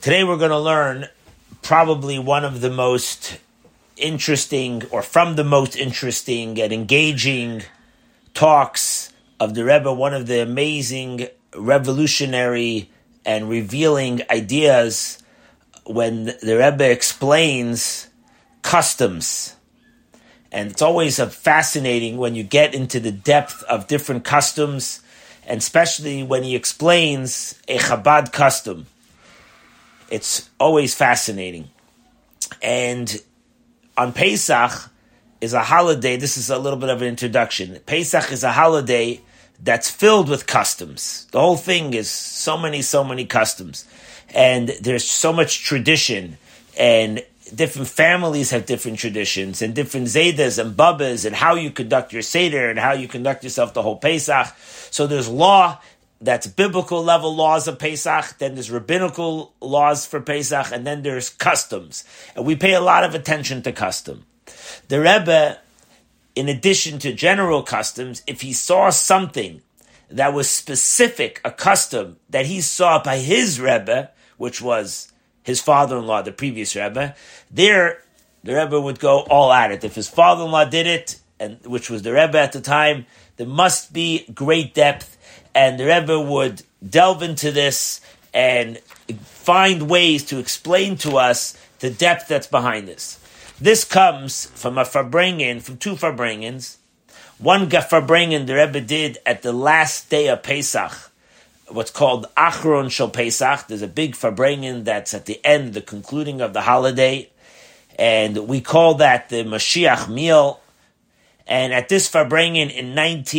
Today we're going to learn probably one of the most interesting, or from the most interesting and engaging talks of the Rebbe, one of the amazing, revolutionary, and revealing ideas when the Rebbe explains customs. And it's always fascinating when you get into the depth of different customs, and especially when he explains a Chabad custom. It's always fascinating. And on Pesach is a holiday. This is a little bit of an introduction. Pesach is a holiday that's filled with customs. The whole thing is so many customs. And there's so much tradition, and different families have different traditions, and different Zaydas and Babas, and how you conduct your Seder, and how you conduct yourself the whole Pesach. So there's law, that's biblical level laws of Pesach, then there's rabbinical laws for Pesach, and then there's customs. And we pay a lot of attention to custom. The Rebbe, in addition to general customs, if he saw something that was specific, a custom that he saw by his Rebbe, which was his father-in-law, the previous Rebbe, there the Rebbe would go all at it. If his father-in-law did it, and which was the Rebbe at the time, there must be great depth, and the Rebbe would delve into this and find ways to explain to us the depth that's behind this. This comes from a Farbrengen, from two Farbrengens. One Farbrengen the Rebbe did at the last day of Pesach, what's called Achron Shel Pesach. There's a big Farbrengen that's at the end, the concluding of the holiday, and we call that the Mashiach meal. And at this Farbrengen in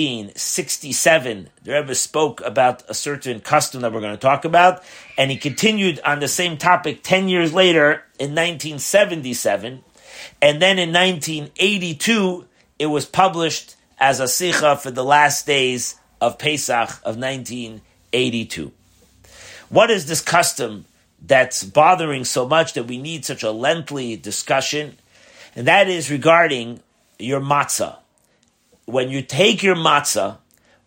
1967, the Rebbe spoke about a certain custom that we're going to talk about, and he continued on the same topic 10 years later in 1977, and then in 1982, it was published as a Sikha for the last days of Pesach of 1982. What is this custom that's bothering so much that we need such a lengthy discussion? And that is regarding your matzah. When you take your matzah,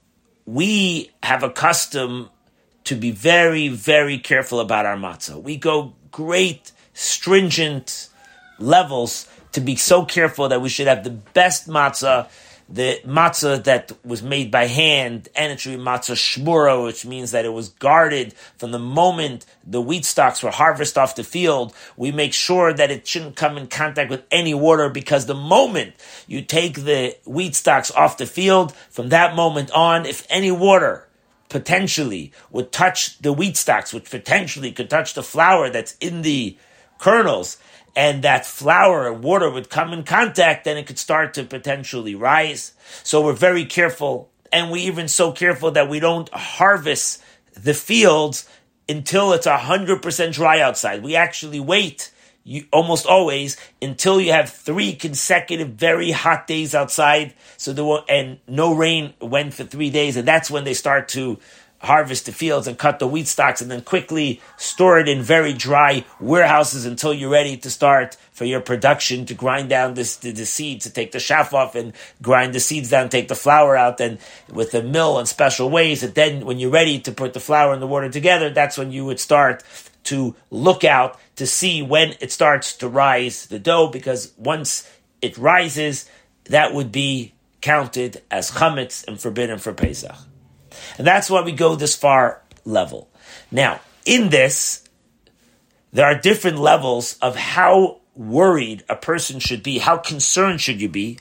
we have a custom to be very careful about our matzah. We go great, stringent levels to be so careful that we should have the best matzah, the matzah that was made by hand, and it should be matzah shmura, which means that it was guarded from the moment the wheat stalks were harvested off the field. We make sure that it shouldn't come in contact with any water, because the moment you take the wheat stalks off the field, from that moment on, if any water potentially would touch the wheat stalks, which potentially could touch the flour that's in the kernels, and that flour and water would come in contact, then it could start to potentially rise. So we're very careful, and we even so careful that we don't harvest the fields until it's 100% dry outside. We actually wait, almost always, until you have 3 consecutive very hot days outside, and no rain went for 3 days, and that's when they start to harvest the fields and cut the wheat stalks, and then quickly store it in very dry warehouses until you're ready to start for your production, to grind down the seeds, to take the chaff off and grind the seeds down, take the flour out, and with the mill and special ways. And then when you're ready to put the flour and the water together, that's when you would start to look out to see when it starts to rise, the dough, because once it rises, that would be counted as chametz and forbidden for Pesach. And that's why we go this far level. Now, in this, there are different levels of how worried a person should be, how concerned should you be,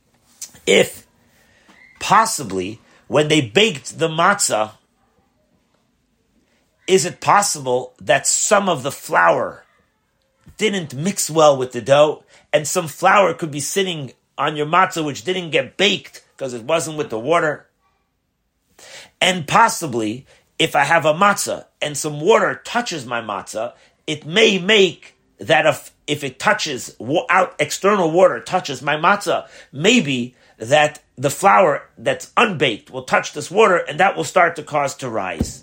if possibly when they baked the matzah, is it possible that some of the flour didn't mix well with the dough, and some flour could be sitting on your matzah which didn't get baked because it wasn't with the water? And possibly, if I have a matzah and some water touches my matzah, it may make that if it touches external water touches my matzah, maybe that the flour that's unbaked will touch this water, and that will start to cause to rise.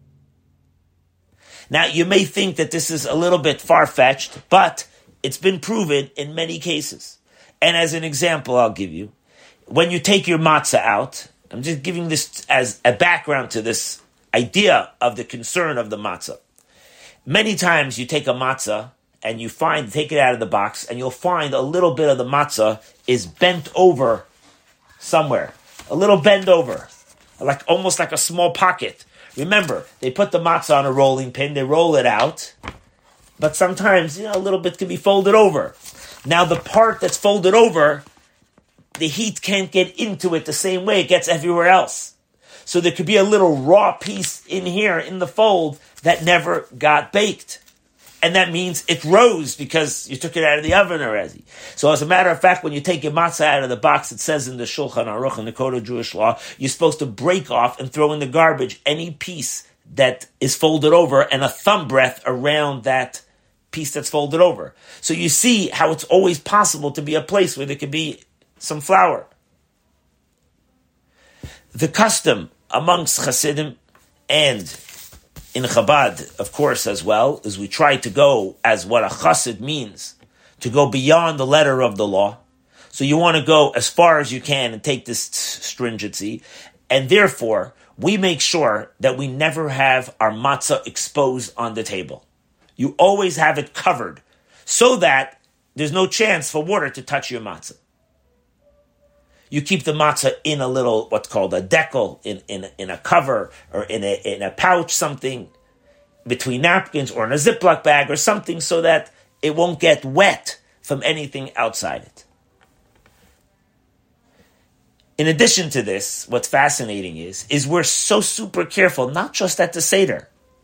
Now, you may think that this is a little bit far-fetched, but it's been proven in many cases. And as an example, I'll give you, when you take your matzah out, I'm just giving this as a background to this idea of the concern of the matzah. Many times you take a matzah and take it out of the box, and you'll find a little bit of the matzah is bent over somewhere. A little bent over. Almost like a small pocket. Remember, they put the matzah on a rolling pin, they roll it out, but sometimes, a little bit can be folded over. Now the part that's folded over, the heat can't get into it the same way it gets everywhere else. So there could be a little raw piece in here, in the fold, that never got baked. And that means it rose because you took it out of the oven already. So as a matter of fact, when you take your matzah out of the box, it says in the Shulchan Aruch, in the Code of Jewish Law, you're supposed to break off and throw in the garbage any piece that is folded over and a thumb breadth around that piece that's folded over. So you see how it's always possible to be a place where there could be some flour. The custom amongst Hasidim and in Chabad, of course, as well, is we try to go as what a chassid means, to go beyond the letter of the law. So you want to go as far as you can and take this stringency, and therefore, we make sure that we never have our matzah exposed on the table. You always have it covered, so that there's no chance for water to touch your matzah. You keep the matzah in a little, what's called a decal, in a cover, or in a pouch, something between napkins, or in a Ziploc bag, or something, so that it won't get wet from anything outside it. In addition to this, what's fascinating is we're so super careful, not just at the Seder.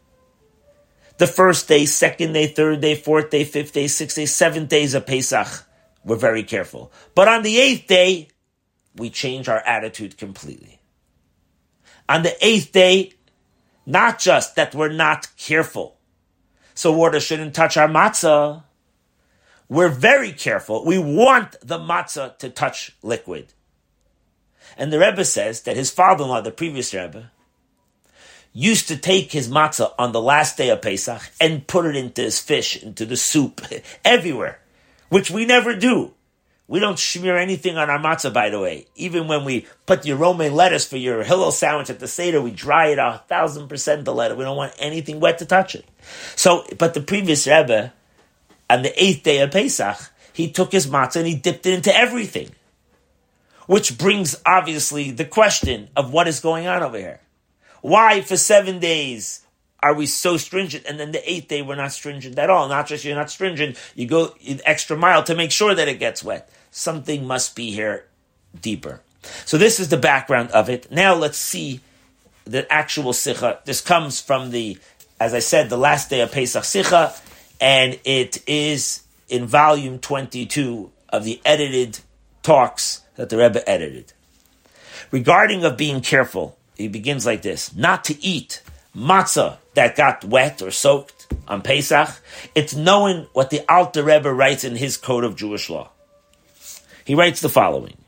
The first day, second day, third day, fourth day, fifth day, sixth day, 7 days of Pesach, we're very careful. But on the 8th day, we change our attitude completely. On the 8th day, not just that we're not careful, so water shouldn't touch our matzah. We're very careful. We want the matzah to touch liquid. And the Rebbe says that his father-in-law, the previous Rebbe, used to take his matzah on the last day of Pesach and put it into his fish, into the soup, everywhere, which we never do. We don't smear anything on our matzah, by the way. Even when we put your romaine lettuce for your Hillel sandwich at the Seder, we dry it 1,000% the lettuce. We don't want anything wet to touch it. So, but the previous Rebbe, on the 8th day of Pesach, he took his matzah and he dipped it into everything. Which brings, obviously, the question of what is going on over here. Why, for 7 days, are we so stringent, and then the 8th day we're not stringent at all? Not just you're not stringent, you go an extra mile to make sure that it gets wet. Something must be here deeper. So this is the background of it. Now let's see the actual Sikha. This comes from as I said, the last day of Pesach Sikha, and it is in volume 22 of the edited talks that the Rebbe edited. Regarding of being careful, he begins like this: not to eat matzah that got wet or soaked on Pesach. It's knowing what the Alter Rebbe writes in his Code of Jewish Law. He writes the following.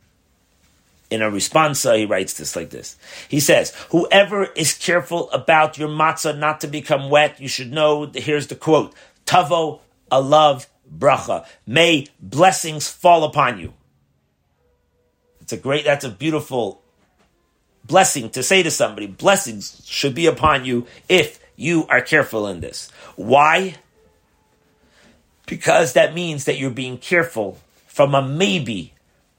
In a responsa, he writes this like this. He says, whoever is careful about your matzah not to become wet, you should know, here's the quote, Tavo alav bracha. May blessings fall upon you. That's a beautiful blessing to say to somebody. Blessings should be upon you if you are careful in this. Why? Because that means that you're being careful from a maybe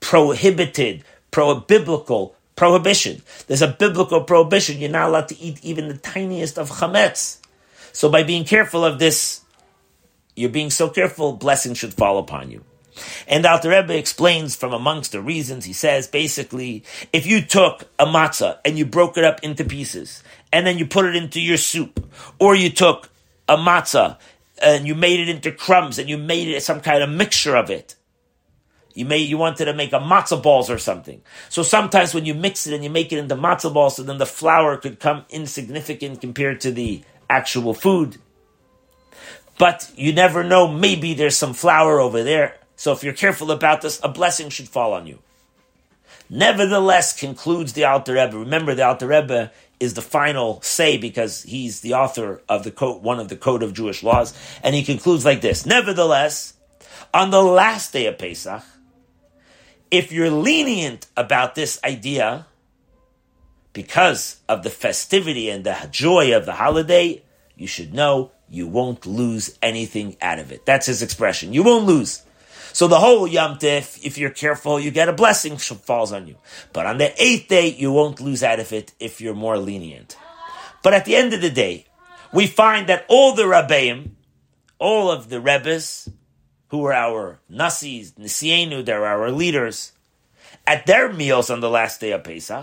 biblical prohibition. There's a biblical prohibition. You're not allowed to eat even the tiniest of chametz. So by being careful of this, you're being so careful, blessings should fall upon you. And the Alter Rebbe explains from amongst the reasons, he says, basically, if you took a matzah and you broke it up into pieces, and then you put it into your soup, or you took a matzah and you made it into crumbs and you made it some kind of mixture of it, you wanted to make a matzah balls or something. So sometimes when you mix it and you make it into matzah balls, so then the flour could come insignificant compared to the actual food. But you never know, maybe there's some flour over there. So if you're careful about this, a blessing should fall on you. Nevertheless, concludes the Alter Rebbe. Remember, the Alter Rebbe is the final say because he's the author of one of the Code of Jewish Laws. And he concludes like this. Nevertheless, on the last day of Pesach, if you're lenient about this idea, because of the festivity and the joy of the holiday, you should know you won't lose anything out of it. That's his expression. You won't lose. So the whole Yom Tif, if you're careful, you get a blessing falls on you. But on the 8th day, you won't lose out of it if you're more lenient. But at the end of the day, we find that all the Rabbeim, all of the Rebbes, who are our Nasis, Nisienu, they're our leaders, at their meals on the last day of Pesach,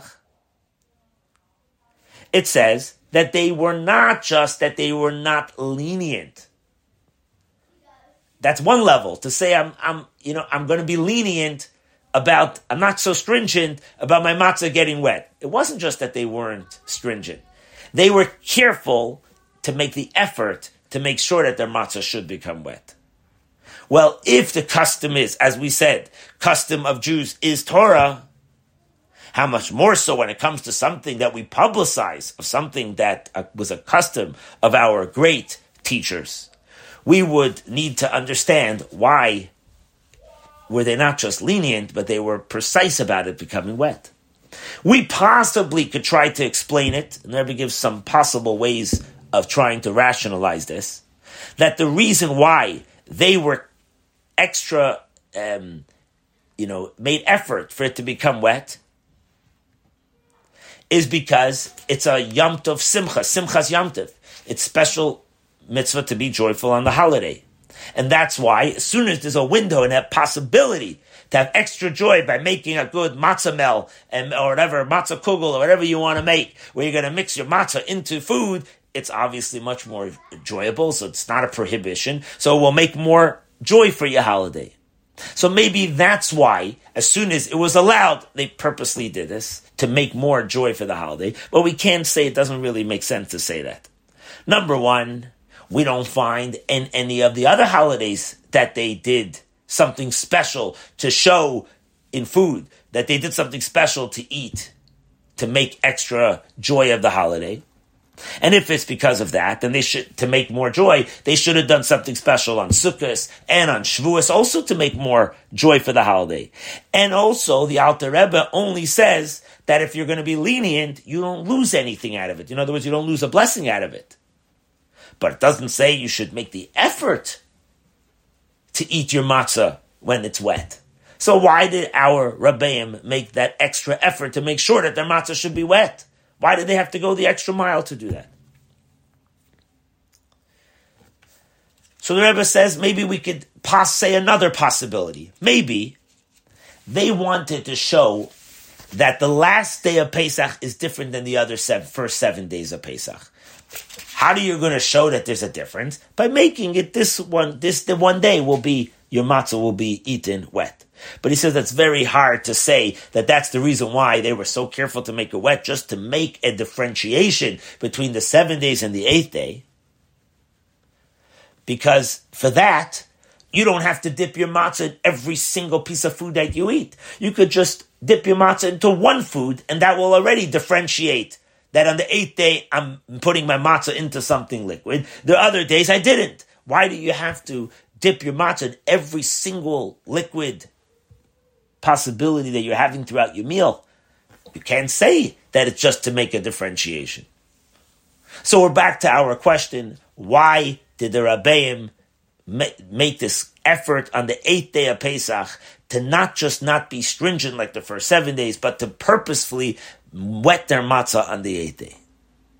it says that they were not not lenient. That's one level, to say I'm going to be lenient about, I'm not so stringent about my matzah getting wet. It wasn't just that they weren't stringent. They were careful to make the effort to make sure that their matzah should become wet. Well, if the custom is, as we said, custom of Jews is Torah, how much more so when it comes to something that we publicize, of something that was a custom of our great teachers. We would need to understand why were they not just lenient, but they were precise about it becoming wet. We possibly could try to explain it, and Rebbe gives some possible ways of trying to rationalize this, that the reason why they were extra, made effort for it to become wet is because it's a Yom Tov Simcha, Simchas Yom Tov. It's special mitzvah to be joyful on the holiday. And that's why, as soon as there's a window and a possibility to have extra joy by making a good matzah mel, or whatever, matzah kugel, or whatever you want to make, where you're going to mix your matzah into food, it's obviously much more enjoyable, so it's not a prohibition. So it will make more joy for your holiday. So maybe that's why, as soon as it was allowed, they purposely did this, to make more joy for the holiday. But we can't say, it doesn't really make sense to say that. Number one, we don't find in any of the other holidays that they did something special to show in food, that they did something special to eat, to make extra joy of the holiday. And if it's because of that, then to make more joy, they should have done something special on Sukkot and on Shavuos, also to make more joy for the holiday. And also, the Alter Rebbe only says that if you're going to be lenient, you don't lose anything out of it. In other words, you don't lose a blessing out of it. But it doesn't say you should make the effort to eat your matzah when it's wet. So why did our Rabbeim make that extra effort to make sure that their matzah should be wet? Why did they have to go the extra mile to do that? So the Rebbe says maybe we could say another possibility. Maybe they wanted to show that the last day of Pesach is different than the other first 7 days of Pesach. How are you going to show that there's a difference? By making it the one day your matzah will be eaten wet. But he says that's very hard to say that that's the reason why they were so careful to make it wet, just to make a differentiation between the 7 days and the 8th day. Because for that, you don't have to dip your matzah in every single piece of food that you eat. You could just dip your matzah into one food, and that will already differentiate that on the 8th day, I'm putting my matzah into something liquid. The other days, I didn't. Why do you have to dip your matzah in every single liquid possibility that you're having throughout your meal? You can't say that it's just to make a differentiation. So we're back to our question, why did the Rabbeim make this effort on the 8th day of Pesach to not be stringent like the first 7 days, but to purposefully wet their matzah on the 8th day?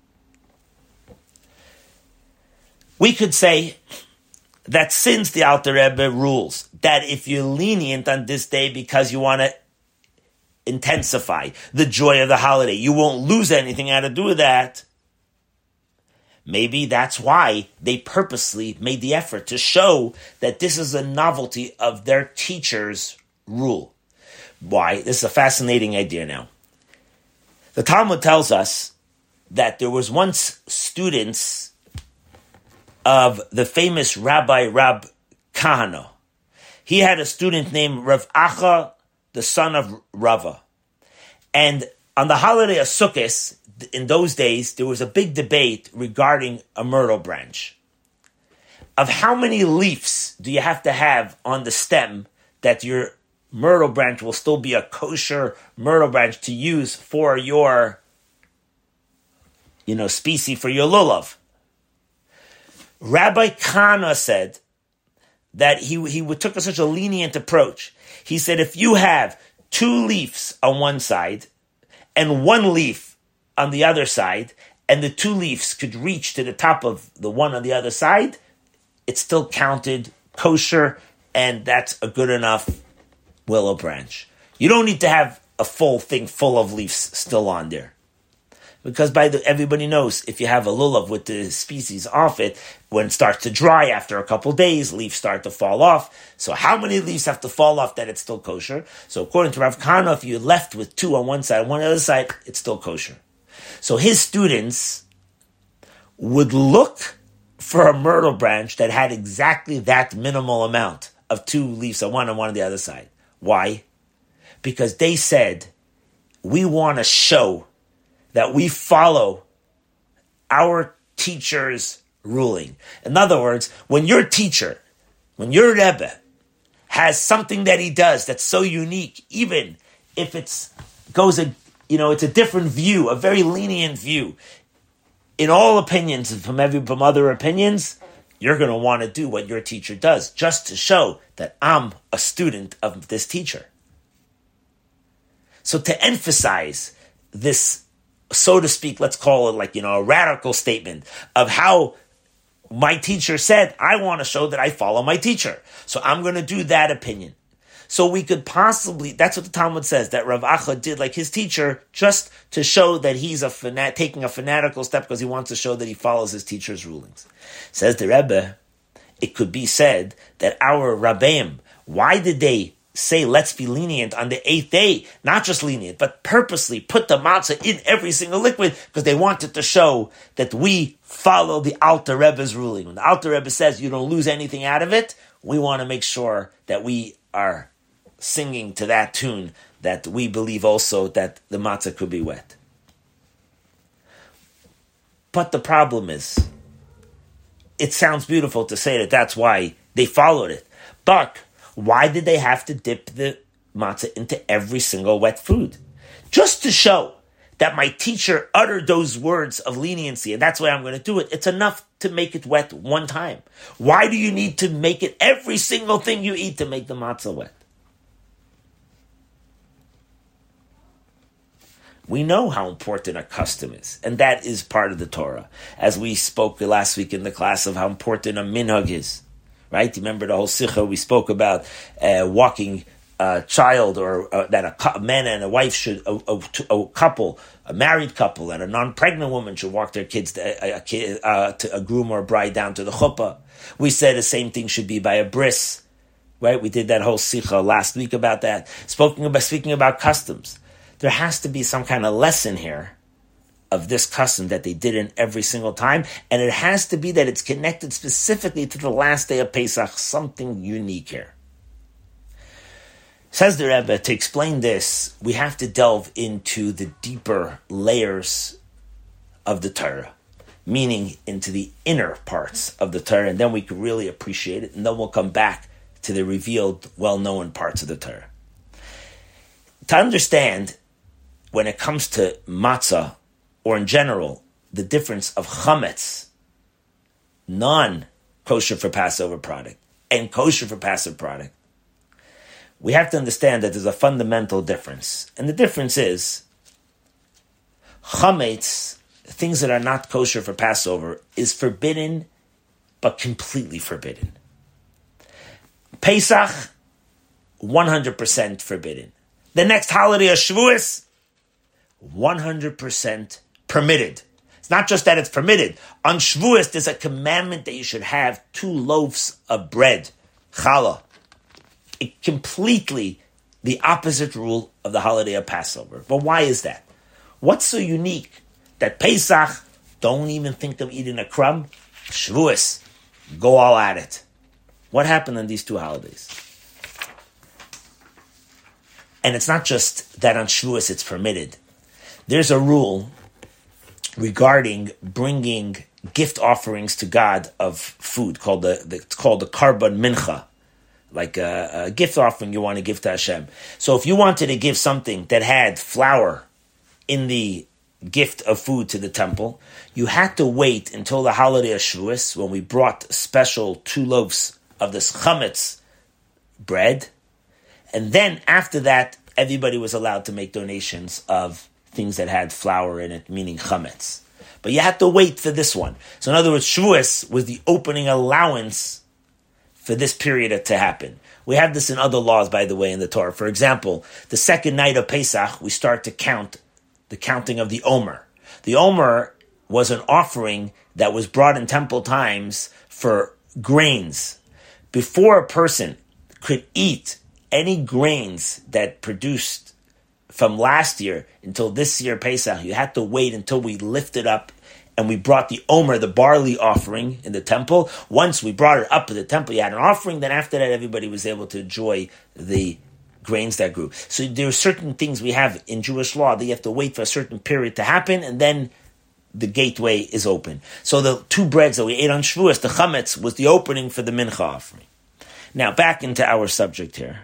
We could say that since the Alter Rebbe rules that if you're lenient on this day because you want to intensify the joy of the holiday, you won't lose anything out of doing that, maybe that's why they purposely made the effort to show that this is a novelty of their teacher's rule. Why? This is a fascinating idea now. The Talmud tells us that there was once students of the famous Rabbi Rab Kahana. He had a student named Rav Acha, the son of Rava. And on the holiday of Sukkot, in those days, there was a big debate regarding a myrtle branch. Of how many leaves do you have to have on the stem that your myrtle branch will still be a kosher myrtle branch to use for your, species, for your lulav? Rabbi Kana said that he took such a lenient approach. He said if you have 2 leaves on one side and 1 leaf on the other side, and the 2 leaves could reach to the top of the one on the other side, it's still counted kosher, and that's a good enough willow branch. You don't need to have a full thing full of leaves still on there. Because everybody knows if you have a lulav with the species off it, when it starts to dry after a couple days, leaves start to fall off. So how many leaves have to fall off that it's still kosher? So according to Rav Kana, if you're left with 2 on one side and 1 on the other side, it's still kosher. So his students would look for a myrtle branch that had exactly that minimal amount of 2 leaves on one and 1 on the other side. Why? Because they said, we want to show that we follow our teacher's ruling. In other words, when your teacher, when your Rebbe has something that he does that's so unique, even if it's a different view, a very lenient view, in all opinions from other opinions, you're going to want to do what your teacher does, just to show that I'm a student of this teacher. So to emphasize this, so to speak, let's call it a radical statement of how my teacher said, I want to show that I follow my teacher. So I'm going to do that opinion. So we could possibly, that's what the Talmud says, that Rav Acha did like his teacher just to show that he's taking a fanatical step because he wants to show that he follows his teacher's rulings. Says the Rebbe, it could be said that our Rabbeim, why did they say let's be lenient on the 8th day? Not just lenient, but purposely put the matzah in every single liquid because they wanted to show that we follow the Alter Rebbe's ruling. When the Alter Rebbe says you don't lose anything out of it, we want to make sure that we are singing to that tune, that we believe also that the matzah could be wet. But the problem is, it sounds beautiful to say that that's why they followed it. But why did they have to dip the matzah into every single wet food? Just to show that my teacher uttered those words of leniency, and that's why I'm going to do it. It's enough to make it wet one time. Why do you need to make it every single thing you eat to make the matzah wet? We know how important a custom is, and that is part of the Torah. As we spoke last week in the class of how important a minhag is, right? You remember the whole sikha we spoke about walking a child, or that a man and a wife should, a couple, a married couple and a non-pregnant woman should walk their kids, to a groom or a bride down to the chuppah. We said the same thing should be by a bris, right? We did that whole sikha last week about that. Speaking about customs. There has to be some kind of lesson here of this custom that they did in every single time, and it has to be that it's connected specifically to the last day of Pesach, something unique here. Says the Rebbe, to explain this, we have to delve into the deeper layers of the Torah, meaning into the inner parts of the Torah, and then we can really appreciate it, and then we'll come back to the revealed, well-known parts of the Torah. To understand, when it comes to matzah, or in general, the difference of chametz, non-kosher for Passover product, and kosher for Passover product, we have to understand that there's a fundamental difference. And the difference is, chametz, things that are not kosher for Passover, is forbidden, but completely forbidden. Pesach, 100% forbidden. The next holiday of Shavuos, 100% permitted. It's not just that it's permitted. On Shavuos, there's a commandment that you should have 2 loaves of bread, challah. Completely the opposite rule of the holiday of Passover. But why is that? What's so unique that Pesach, don't even think of eating a crumb? Shavuos, go all at it. What happened on these 2 holidays? And it's not just that on Shavuos it's permitted. There's a rule regarding bringing gift offerings to God of food called it's called the Karban Mincha, like a gift offering you want to give to Hashem. So if you wanted to give something that had flour in the gift of food to the temple, you had to wait until the holiday of Shavuos, when we brought special 2 loaves of this chametz bread, and then after that, everybody was allowed to make donations of things that had flour in it, meaning chametz. But you had to wait for this one. So in other words, Shavuos was the opening allowance for this period to happen. We have this in other laws, by the way, in the Torah. For example, the second night of Pesach, we start to count the counting of the Omer. The Omer was an offering that was brought in temple times for grains. Before a person could eat any grains that produced from last year until this year Pesach, you had to wait until we lifted up and we brought the Omer, the barley offering in the temple. Once we brought it up to the temple, you had an offering. Then after that, everybody was able to enjoy the grains that grew. So there are certain things we have in Jewish law that you have to wait for a certain period to happen, and then the gateway is open. So the 2 breads that we ate on Shavuos, the chametz, was the opening for the mincha offering. Now back into our subject here.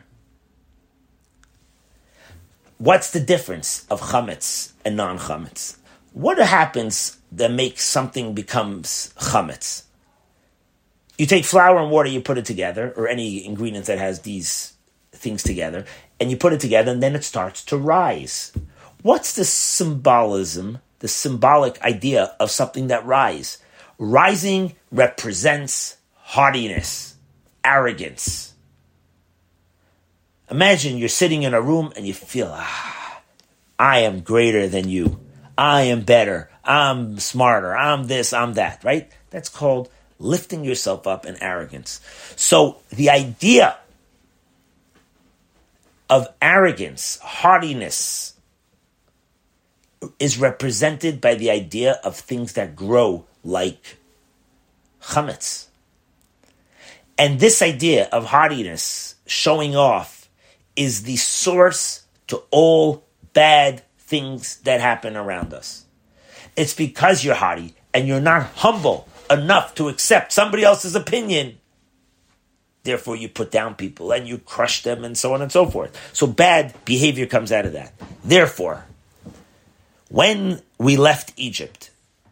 What's the difference of chametz and non-chametz? What happens that makes something becomes chametz? You take flour and water, you put it together, or any ingredient that has these things together, and you put it together, and then it starts to rise. What's the symbolism, the symbolic idea of something that rises? Rising represents haughtiness, arrogance. Imagine you're sitting in a room and you feel, I am greater than you. I am better. I'm smarter. I'm this, I'm that, right? That's called lifting yourself up in arrogance. So the idea of arrogance, haughtiness, is represented by the idea of things that grow like chametz. And this idea of haughtiness, showing off, is the source to all bad things that happen around us. It's because you're haughty and you're not humble enough to accept somebody else's opinion. Therefore, you put down people and you crush them and so on and so forth. So bad behavior comes out of that. Therefore, when we left Egypt,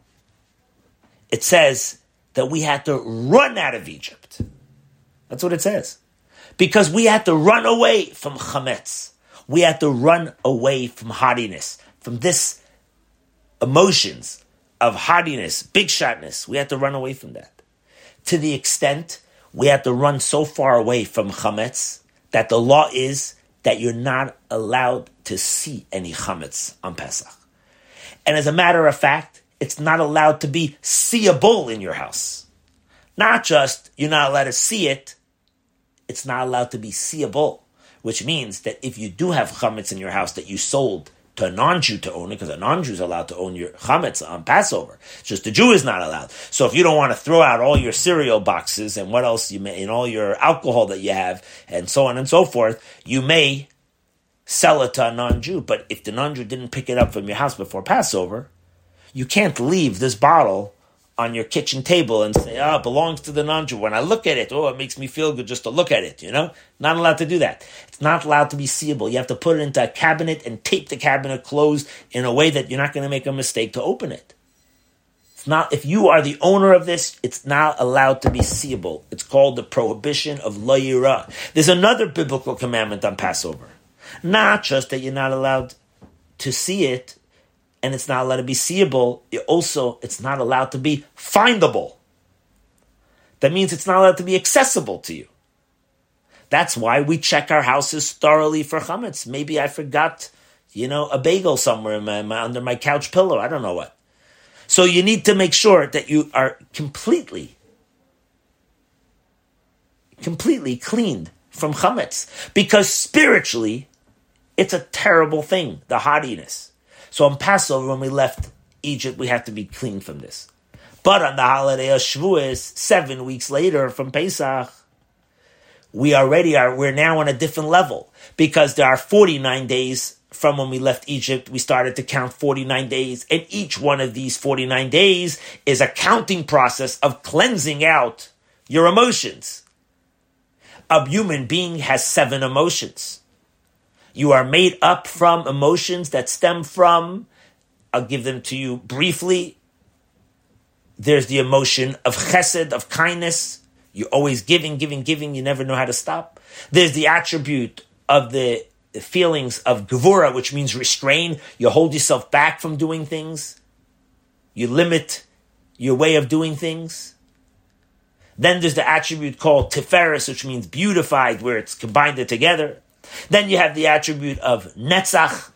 it says that we had to run out of Egypt. That's what it says. Because we had to run away from chametz. We had to run away from haughtiness, from this emotions of haughtiness, big shotness. We had to run away from that. To the extent we had to run so far away from chametz that the law is that you're not allowed to see any chametz on Pesach. And as a matter of fact, it's not allowed to be seeable in your house. Not just you're not allowed to see it, it's not allowed to be seeable, which means that if you do have chametz in your house that you sold to a non-Jew to own it, because a non-Jew is allowed to own your chametz on Passover, it's just the Jew is not allowed. So if you don't want to throw out all your cereal boxes and what else you may, and all your alcohol that you have, and so on and so forth, you may sell it to a non-Jew. But if the non-Jew didn't pick it up from your house before Passover, you can't leave this bottle on your kitchen table and say, it belongs to the non-Jew. When I look at it, it makes me feel good just to look at it, Not allowed to do that. It's not allowed to be seeable. You have to put it into a cabinet and tape the cabinet closed in a way that you're not going to make a mistake to open it. It's not, if you are the owner of this, it's not allowed to be seeable. It's called the prohibition of lo yira. There's another biblical commandment on Passover. Not just that you're not allowed to see it, and it's not allowed to be seeable, it's not allowed to be findable. That means it's not allowed to be accessible to you. That's why we check our houses thoroughly for chametz. Maybe I forgot, a bagel somewhere under my couch pillow. I don't know what. So you need to make sure that you are completely cleaned from chametz. Because spiritually, it's a terrible thing, the haughtiness. So on Passover, when we left Egypt, we have to be clean from this. But on the holiday of Shavuos, 7 weeks later from Pesach, we're now on a different level. Because there are 49 days from when we left Egypt. We started to count 49 days. And each one of these 49 days is a counting process of cleansing out your emotions. A human being has 7 emotions. You are made up from emotions that stem from I'll give them to you briefly. There's the emotion of chesed, of kindness. You're always giving, giving, giving. You never know how to stop. There's the attribute of the feelings of gevura, which means restrain. You hold yourself back from doing things. You limit your way of doing things. Then there's the attribute called tiferes, which means beautified, where it's combined it together. Then you have the attribute of netzach,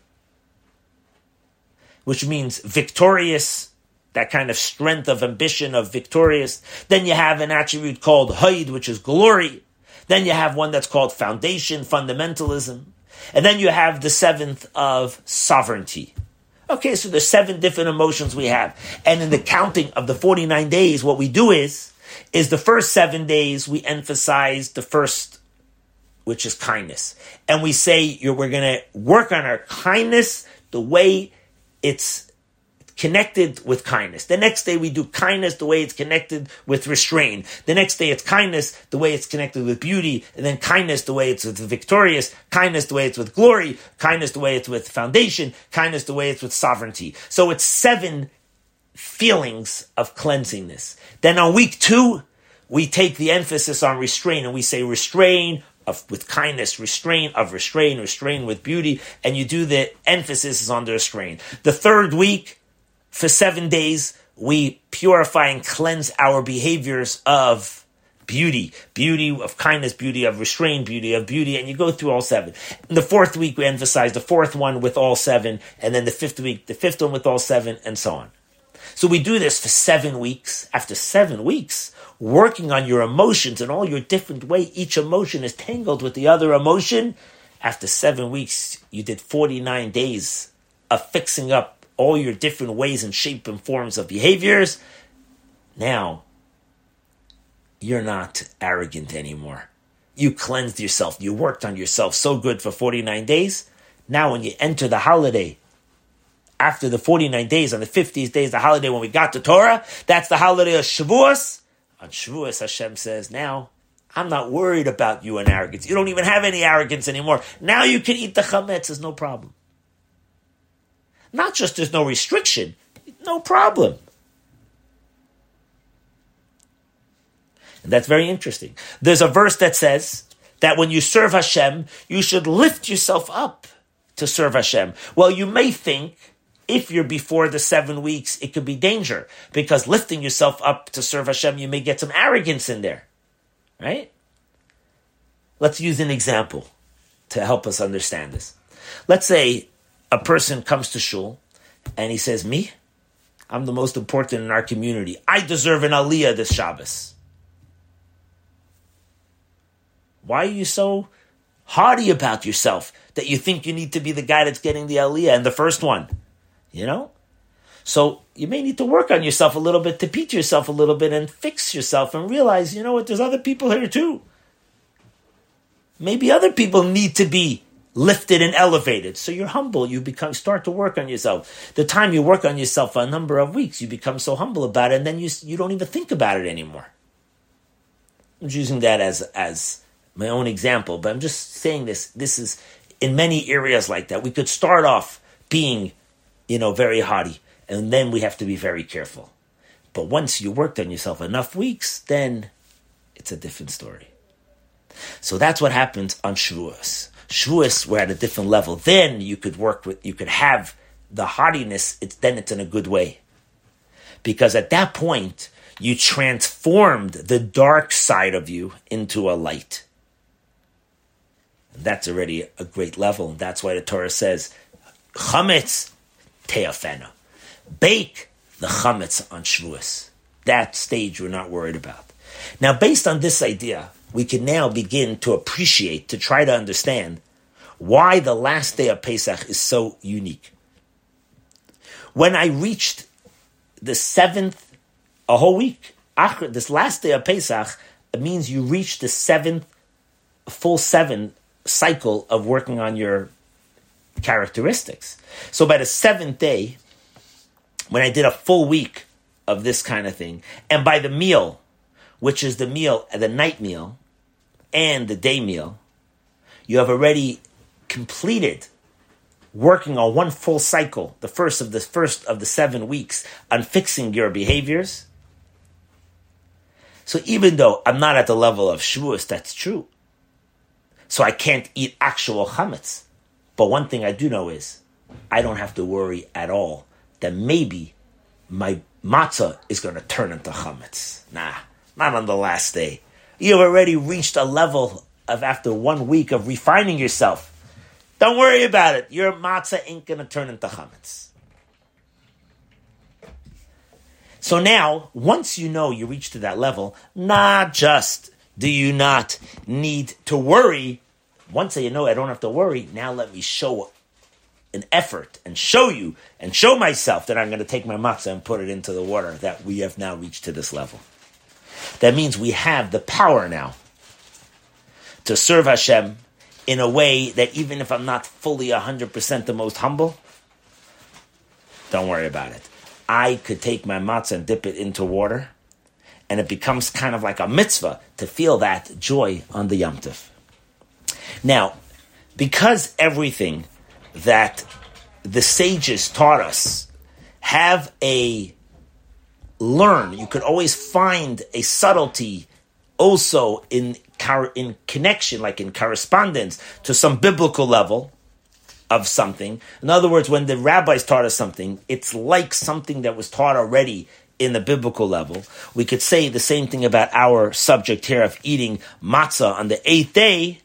which means victorious, that kind of strength of ambition of victorious. Then you have an attribute called Haid, which is glory. Then you have one that's called foundation, fundamentalism. And then you have the seventh of sovereignty. Okay, so there's 7 different emotions we have. And in the counting of the 49 days, what we do is the first 7 days, we emphasize the first, which is kindness. And we say we're going to work on our kindness the way it's connected with kindness. The next day we do kindness the way it's connected with restraint. The next day it's kindness the way it's connected with beauty, and then kindness the way it's with victorious, kindness the way it's with glory, kindness the way it's with foundation, kindness the way it's with sovereignty. So it's 7 feelings of cleansingness. Then on week 2, we take the emphasis on restraint, and we say restrain with kindness, restrain with beauty, and you do the emphasis is on the restraint. The 3rd week, for 7 days, we purify and cleanse our behaviors of beauty of kindness, beauty of restraint, beauty of beauty, and you go through all 7. In the 4th week, we emphasize the 4th one with all 7, and then the 5th week, the 5th one with all 7, and so on. So we do this for 7 weeks. After 7 weeks, working on your emotions in all your different ways, each emotion is tangled with the other emotion. After 7 weeks, you did 49 days of fixing up all your different ways and shape and forms of behaviors. Now, you're not arrogant anymore. You cleansed yourself. You worked on yourself so good for 49 days. Now when you enter the holiday, after the 49 days, on the 50th day is the holiday when we got the Torah. That's the holiday of Shavuos. On Shavuos, Hashem says, now, I'm not worried about you and arrogance. You don't even have any arrogance anymore. Now you can eat the chametz. There's no problem. Not just there's no restriction, no problem. And that's very interesting. There's a verse that says that when you serve Hashem, you should lift yourself up to serve Hashem. Well, you may think, if you're before the 7 weeks, it could be danger, because lifting yourself up to serve Hashem, you may get some arrogance in there, right? Let's use an example to help us understand this. Let's say a person comes to shul and he says, me? I'm the most important in our community. I deserve an aliyah this Shabbos. Why are you so hardy about yourself that you think you need to be the guy that's getting the aliyah and the first one? You know? So you may need to work on yourself a little bit, to beat yourself a little bit and fix yourself and realize, you know what, there's other people here too. Maybe other people need to be lifted and elevated. So you're humble. You start to work on yourself. The time you work on yourself for a number of weeks, you become so humble about it, and then you don't even think about it anymore. I'm just using that as my own example, but I'm just saying this is in many areas like that. We could start off being, very haughty, and then we have to be very careful. But once you worked on yourself enough weeks, then it's a different story. So that's what happens on Shavuos. Shavuos, we're at a different level. Then you could have the haughtiness, then it's in a good way. Because at that point, you transformed the dark side of you into a light. And that's already a great level. And that's why the Torah says, chametz te'afena. Bake the chametz on Shavuos. That stage we're not worried about. Now, based on this idea, we can now begin to appreciate, to try to understand why the last day of Pesach is so unique. When I reached the 7th, a whole week, this last day of Pesach, it means you reach the 7th, full 7 cycle of working on your characteristics. So by the 7th day, when I did a full week of this kind of thing, and by the meal, which is the meal, the night meal, and the day meal, you have already completed working on one full cycle, the first of the 7 weeks, on fixing your behaviors. So even though I'm not at the level of Shavuos, that's true. So I can't eat actual chametz. But one thing I do know is, I don't have to worry at all that maybe my matzah is going to turn into chametz. Nah, not on the last day. You've already reached a level of, after 1 week of refining yourself. Don't worry about it. Your matzah ain't going to turn into chametz. So now, once you know you reach to that level, not just do you not need to worry, once you know I don't have to worry, now let me show an effort and show you and show myself that I'm going to take my matzah and put it into the water, that we have now reached to this level. That means we have the power now to serve Hashem in a way that even if I'm not fully 100% the most humble, don't worry about it. I could take my matzah and dip it into water, and it becomes kind of like a mitzvah to feel that joy on the Yom Tov. Now, because everything that the sages taught us you could always find a subtlety also in connection, like in correspondence to some biblical level of something. In other words, when the rabbis taught us something, it's like something that was taught already in the biblical level. We could say the same thing about our subject here of eating matzah on the 8th day,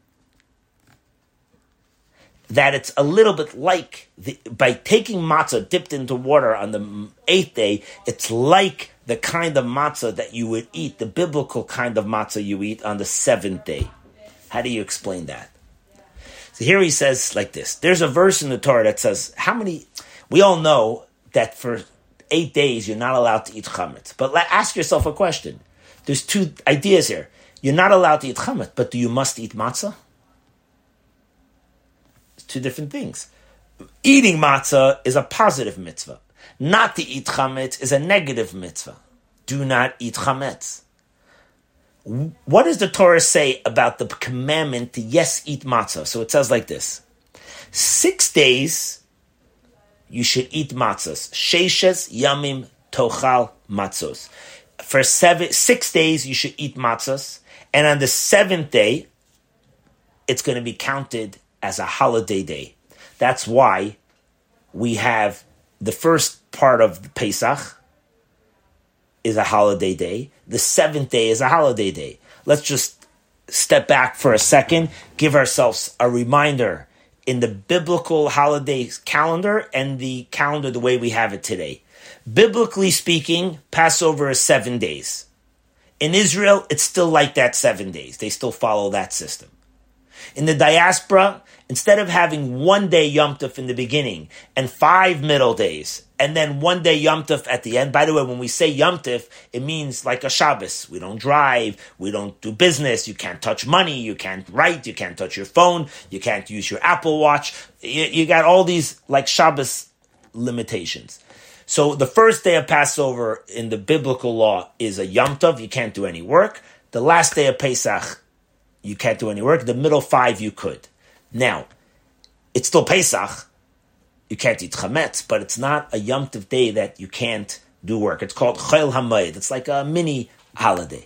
that it's a little bit like, by taking matzah dipped into water on the 8th day, it's like the kind of matzah that you would eat, the biblical kind of matzah you eat on the 7th day. How do you explain that? So here he says like this. There's a verse in the Torah that says, we all know that for 8 days you're not allowed to eat chametz. But ask yourself a question. There's 2 ideas here. You're not allowed to eat chametz, but do you must eat matzah? 2 different things. Eating matzah is a positive mitzvah. Not to eat chametz is a negative mitzvah. Do not eat chametz. What does the Torah say about the commandment to eat matzah? So it says like this. 6 days you should eat matzahs. Sheishes yamim tochal matzos. For 6 days you should eat matzahs. And on the 7th day, it's going to be counted as a holiday day. That's why we have the first part of the Pesach is a holiday day. The 7th day is a holiday day. Let's just step back for a second, give ourselves a reminder in the biblical holidays calendar and the calendar the way we have it today. Biblically speaking, Passover is 7 days. In Israel, it's still like that 7 days. They still follow that system. In the diaspora, instead of having 1 day Yom Tov in the beginning and 5 middle days, and then 1 day Yom Tov at the end. By the way, when we say Yom Tov, it means like a Shabbos. We don't drive, we don't do business, you can't touch money, you can't write, you can't touch your phone, you can't use your Apple Watch. You got all these like Shabbos limitations. So the first day of Passover in the biblical law is a Yom Tov, you can't do any work. The last day of Pesach, you can't do any work. The middle 5 you could. Now, it's still Pesach. You can't eat chametz, but it's not a Yom Tov day that you can't do work. It's called Chol HaMoed. It's like a mini holiday.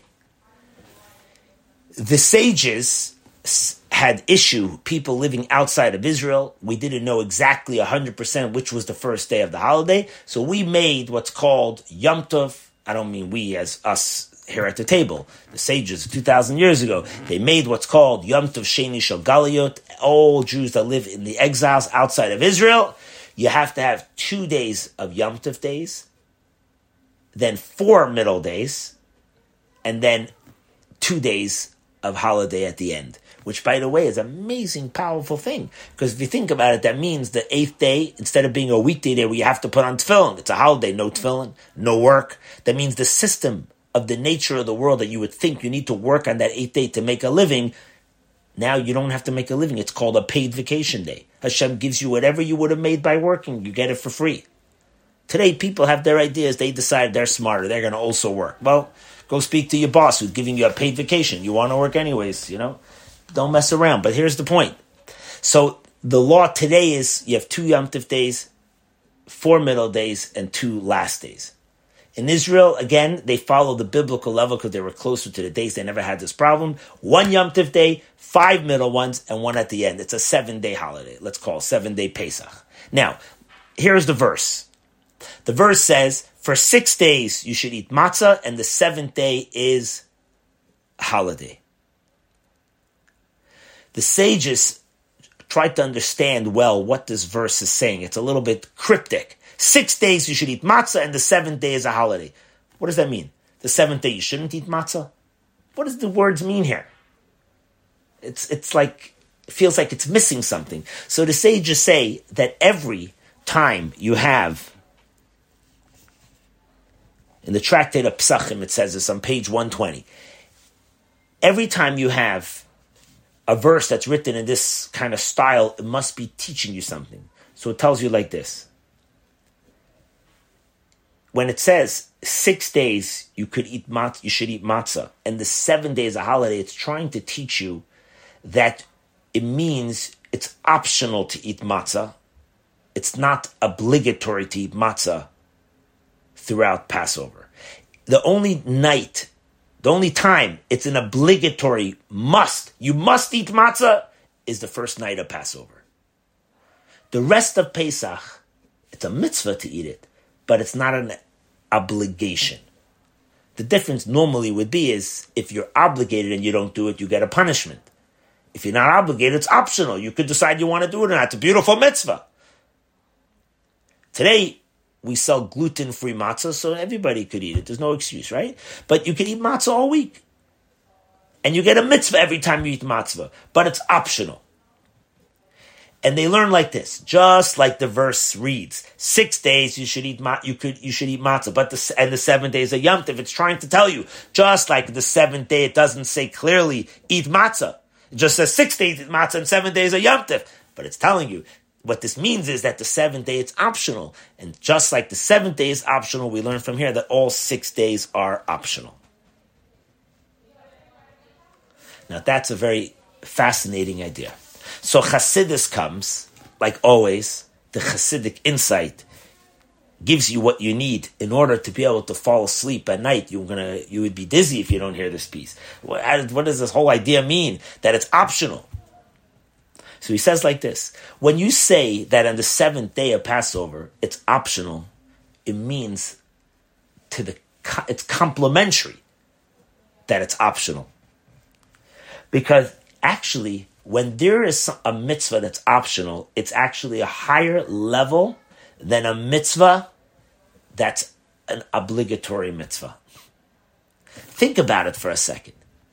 The sages had issue, people living outside of Israel. We didn't know exactly 100% which was the first day of the holiday. So we made what's called Yom Tov. I don't mean we as us here at the table. The sages 2,000 years ago, they made what's called Yom Tov Sheni Shel Galiyot. All Jews that live in the exiles outside of Israel, you have to have 2 days of Yom Tov days, then 4 middle days, and then 2 days of holiday at the end. Which, by the way, is an amazing, powerful thing. Because if you think about it, that means the 8th day, instead of being a weekday day where you have to put on tefillin, it's a holiday, no tefillin, no work. That means the system of the nature of the world that you would think you need to work on that 8th day to make a living, now you don't have to make a living. It's called a paid vacation day. Hashem gives you whatever you would have made by working. You get it for free. Today, people have their ideas. They decide they're smarter. They're going to also work. Well, go speak to your boss who's giving you a paid vacation. You want to work anyways, Don't mess around. But here's the point. So The law today is you have 2 Yom Tov days, 4 middle days, and 2 last days. In Israel, again, they follow the biblical level because they were closer to the days. They never had this problem. 1 Yom Tov day, 5 middle ones, and 1 at the end. It's a 7-day holiday. Let's call it 7-day Pesach. Now, here's the verse. The verse says, for 6 days you should eat matzah, and the 7th day is holiday. The sages tried to understand well what this verse is saying. It's a little bit cryptic. 6 days you should eat matzah, and the 7th day is a holiday. What does that mean? The 7th day you shouldn't eat matzah? What does the words mean here? It's like, it feels like it's missing something. So the sages say that every time you have, in the Tractate of Pesachim, it says this on page 120, every time you have a verse that's written in this kind of style, it must be teaching you something. So it tells you like this. When it says 6 days you should eat matzah, and the 7th day is a holiday, it's trying to teach you that it means it's optional to eat matzah. It's not obligatory to eat matzah throughout Passover. The only time it's an obligatory you must eat matzah, is the first night of Passover. The rest of Pesach, it's a mitzvah to eat it, but it's not an obligation. The difference normally would be is if you're obligated and you don't do it, you get a punishment. If you're not obligated, it's optional. You could decide you want to do it or not. It's a beautiful mitzvah. Today, we sell gluten-free matzah, so everybody could eat it. There's no excuse, right? But you can eat matzah all week. And you get a mitzvah every time you eat matzah. But it's optional. And they learn like this, just like the verse reads: 6 days you should eat matzah, but the 7th day is a Yom Tov. It's trying to tell you, just like the 7th day, it doesn't say clearly eat matzah. It just says 6 days eat matzah and 7 days a Yom Tov. But it's telling you what this means is that the 7th day it's optional, and just like the 7th day is optional, we learn from here that all 6 days are optional. Now that's a very fascinating idea. So Chassidus comes, like always, the Chassidic insight gives you what you need in order to be able to fall asleep at night. You would be dizzy if you don't hear this piece. What does this whole idea mean? That it's optional. So he says like this: when you say that on the 7th day of Passover, it's optional, it means it's complementary that it's optional. Because actually, when there is a mitzvah that's optional, it's actually a higher level than a mitzvah that's an obligatory mitzvah. Think about it for a second.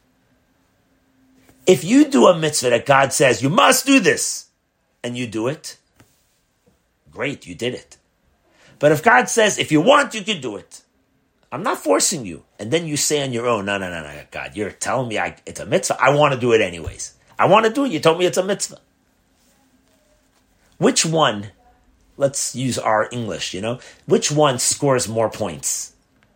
If you do a mitzvah that God says, you must do this, and you do it, great, you did it. But if God says, if you want, you can do it, I'm not forcing you. And then you say on your own, no, God, you're telling me it's a mitzvah. I want to do it anyways. I want to do it. You told me it's a mitzvah. Which one, let's use our English, which one scores more points?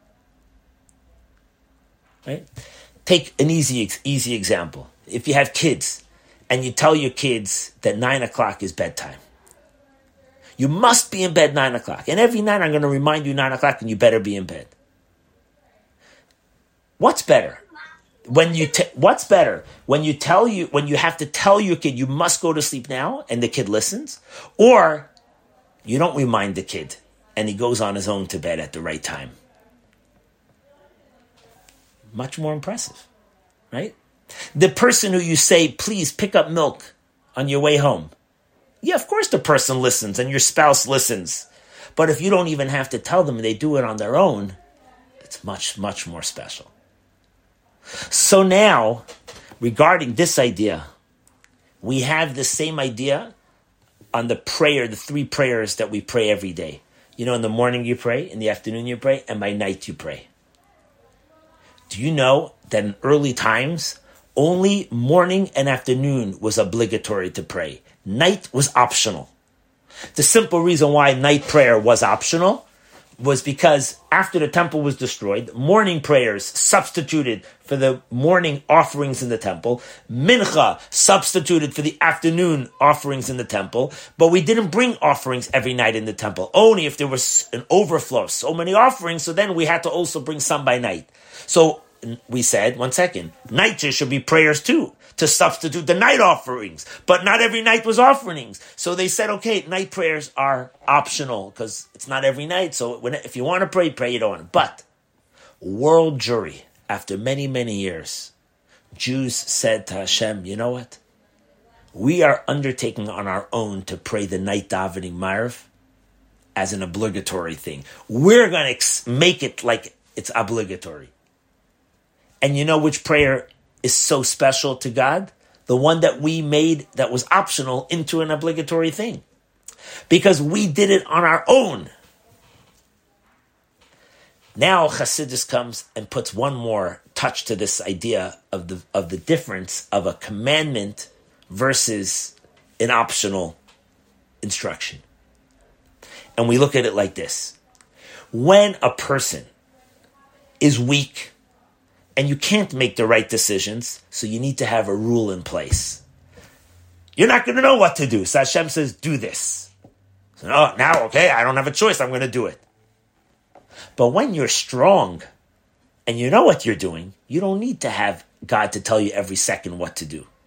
Right? Take an easy example. If you have kids and you tell your kids that 9 o'clock is bedtime, you must be in bed 9 o'clock. And every night I'm going to remind you 9 o'clock and you better be in bed. What's better? When you have to tell your kid you must go to sleep now and the kid listens, or you don't remind the kid and he goes on his own to bed at the right time? Much more impressive, right? The person who you say, please pick up milk on your way home. Yeah, of course the person listens and your spouse listens. But if you don't even have to tell them, they do it on their own, it's much, much more special. So now, regarding this idea, we have the same idea on the prayer, the 3 prayers that we pray every day. In the morning you pray, in the afternoon you pray, and by night you pray. Do you know that in early times, only morning and afternoon was obligatory to pray. Night was optional. The simple reason why night prayer was optional was because after the temple was destroyed, morning prayers substituted for the morning offerings in the temple. Mincha substituted for the afternoon offerings in the temple. But we didn't bring offerings every night in the temple. Only if there was an overflow of so many offerings, so then we had to also bring some by night. So we said, one second, night there should be prayers too, to substitute the night offerings. But not every night was offerings. So they said, okay, night prayers are optional because it's not every night. So if you want to pray, pray it on. But world jury, after many, many years, Jews said to Hashem, you know what? We are undertaking on our own to pray the night davening Ma'ariv as an obligatory thing. We're going to make it like it's obligatory. And you know which prayer is so special to God? The one that we made that was optional into an obligatory thing. Because we did it on our own. Now Chassidus comes and puts one more touch to this idea of the difference of a commandment versus an optional instruction. And we look at it like this. When a person is weak, and you can't make the right decisions, so you need to have a rule in place. You're not going to know what to do. So Hashem says, do this. So, now, okay, I don't have a choice. I'm going to do it. But when you're strong and you know what you're doing, you don't need to have God to tell you every second what to do.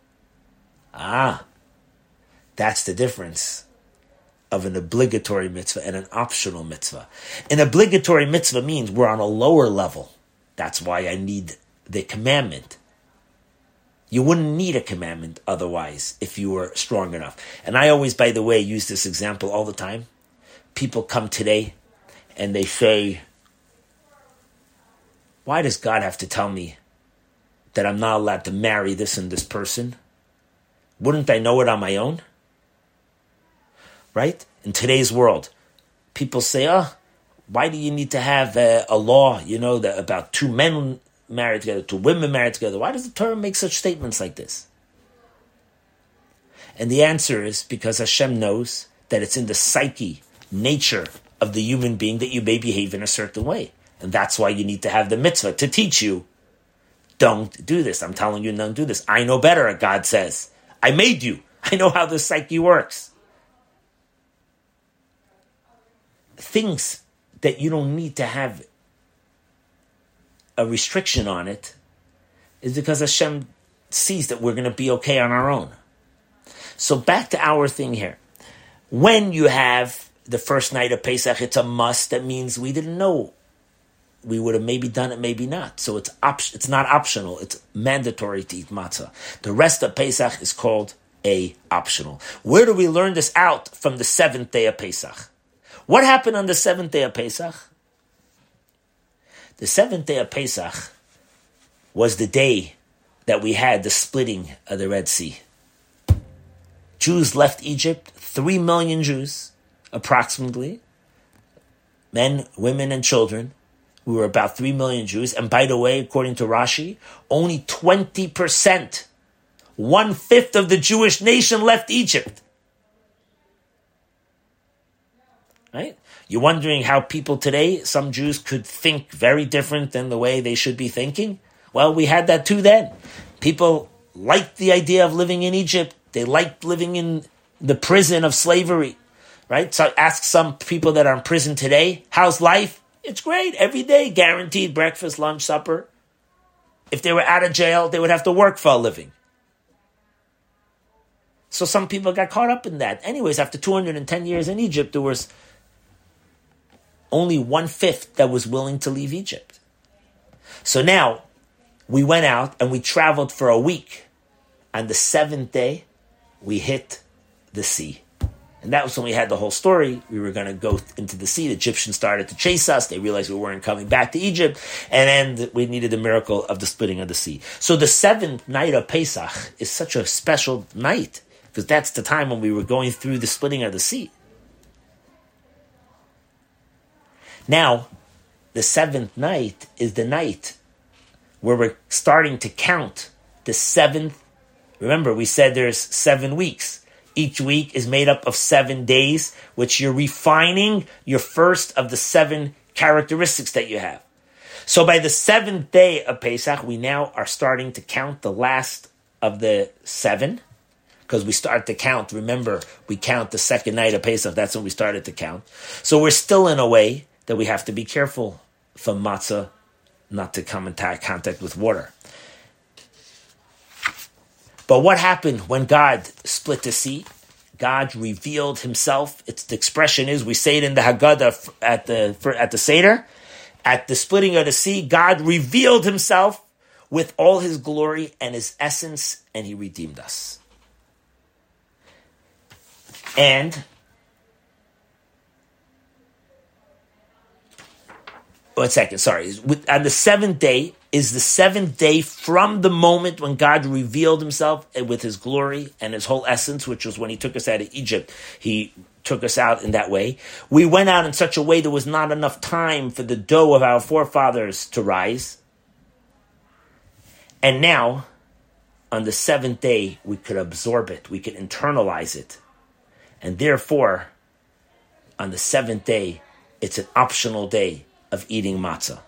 That's the difference of an obligatory mitzvah and an optional mitzvah. An obligatory mitzvah means we're on a lower level. That's why I need the commandment. You wouldn't need a commandment otherwise if you were strong enough. And I always, by the way, use this example all the time. People come today and they say, why does God have to tell me that I'm not allowed to marry this and this person? Wouldn't I know it on my own? Right? In today's world, people say, why do you need to have a law, about two men married together, two women married together? Why does the Torah make such statements like this? And the answer is because Hashem knows that it's in the psyche, nature of the human being that you may behave in a certain way. And that's why you need to have the mitzvah to teach you, don't do this. I'm telling you, don't do this. I know better, God says. I made you. I know how the psyche works. Things that you don't need to have a restriction on it is because Hashem sees that we're going to be okay on our own. So back to our thing here. When you have the first night of Pesach, it's a must. That means we didn't know. We would have maybe done it, maybe not. So it's not optional. It's mandatory to eat matzah. The rest of Pesach is called a optional. Where do we learn this out? From the seventh day of Pesach. What happened on the seventh day of Pesach? The seventh day of Pesach was the day that we had the splitting of the Red Sea. Jews left Egypt, 3 million Jews, approximately, men, women, and children. We were about 3 million Jews. And by the way, according to Rashi, only 20%, 1/5 of the Jewish nation left Egypt. Right? You're wondering how people today, some Jews could think very different than the way they should be thinking? Well, we had that too then. People liked the idea of living in Egypt. They liked living in the prison of slavery. Right? So ask some people that are in prison today, how's life? It's great. Every day, guaranteed breakfast, lunch, supper. If they were out of jail, they would have to work for a living. So some people got caught up in that. Anyways, after 210 years in Egypt, there was only 1/5 that was willing to leave Egypt. So now, we went out and we traveled for a week. On the 7th day, we hit the sea. And that was when we had the whole story. We were going to go into the sea. The Egyptians started to chase us. They realized we weren't coming back to Egypt. And then we needed the miracle of the splitting of the sea. So the 7th night of Pesach is such a special night, because that's the time when we were going through the splitting of the sea. Now, the 7th night is the night where we're starting to count the 7th. Remember, we said there's 7 weeks. Each week is made up of 7 days, which you're refining your first of the 7 characteristics that you have. So by the seventh day of Pesach, we now are starting to count the last of the 7, because we start to count. Remember, we count the second night of Pesach. That's when we started to count. So we're still in a way that we have to be careful for matzah not to come in contact with water. But what happened when God split the sea? God revealed himself. The expression is, we say it in the Haggadah at the Seder. At the splitting of the sea, God revealed himself with all his glory and his essence, and he redeemed us. And on the seventh day is the seventh day from the moment when God revealed himself with his glory and his whole essence, which was when he took us out of Egypt. He took us out in that way. We went out in such a way there was not enough time for the dough of our forefathers to rise. And now, on the seventh day, we could absorb it. We could internalize it. And therefore, on the seventh day, it's an optional day of eating matzah.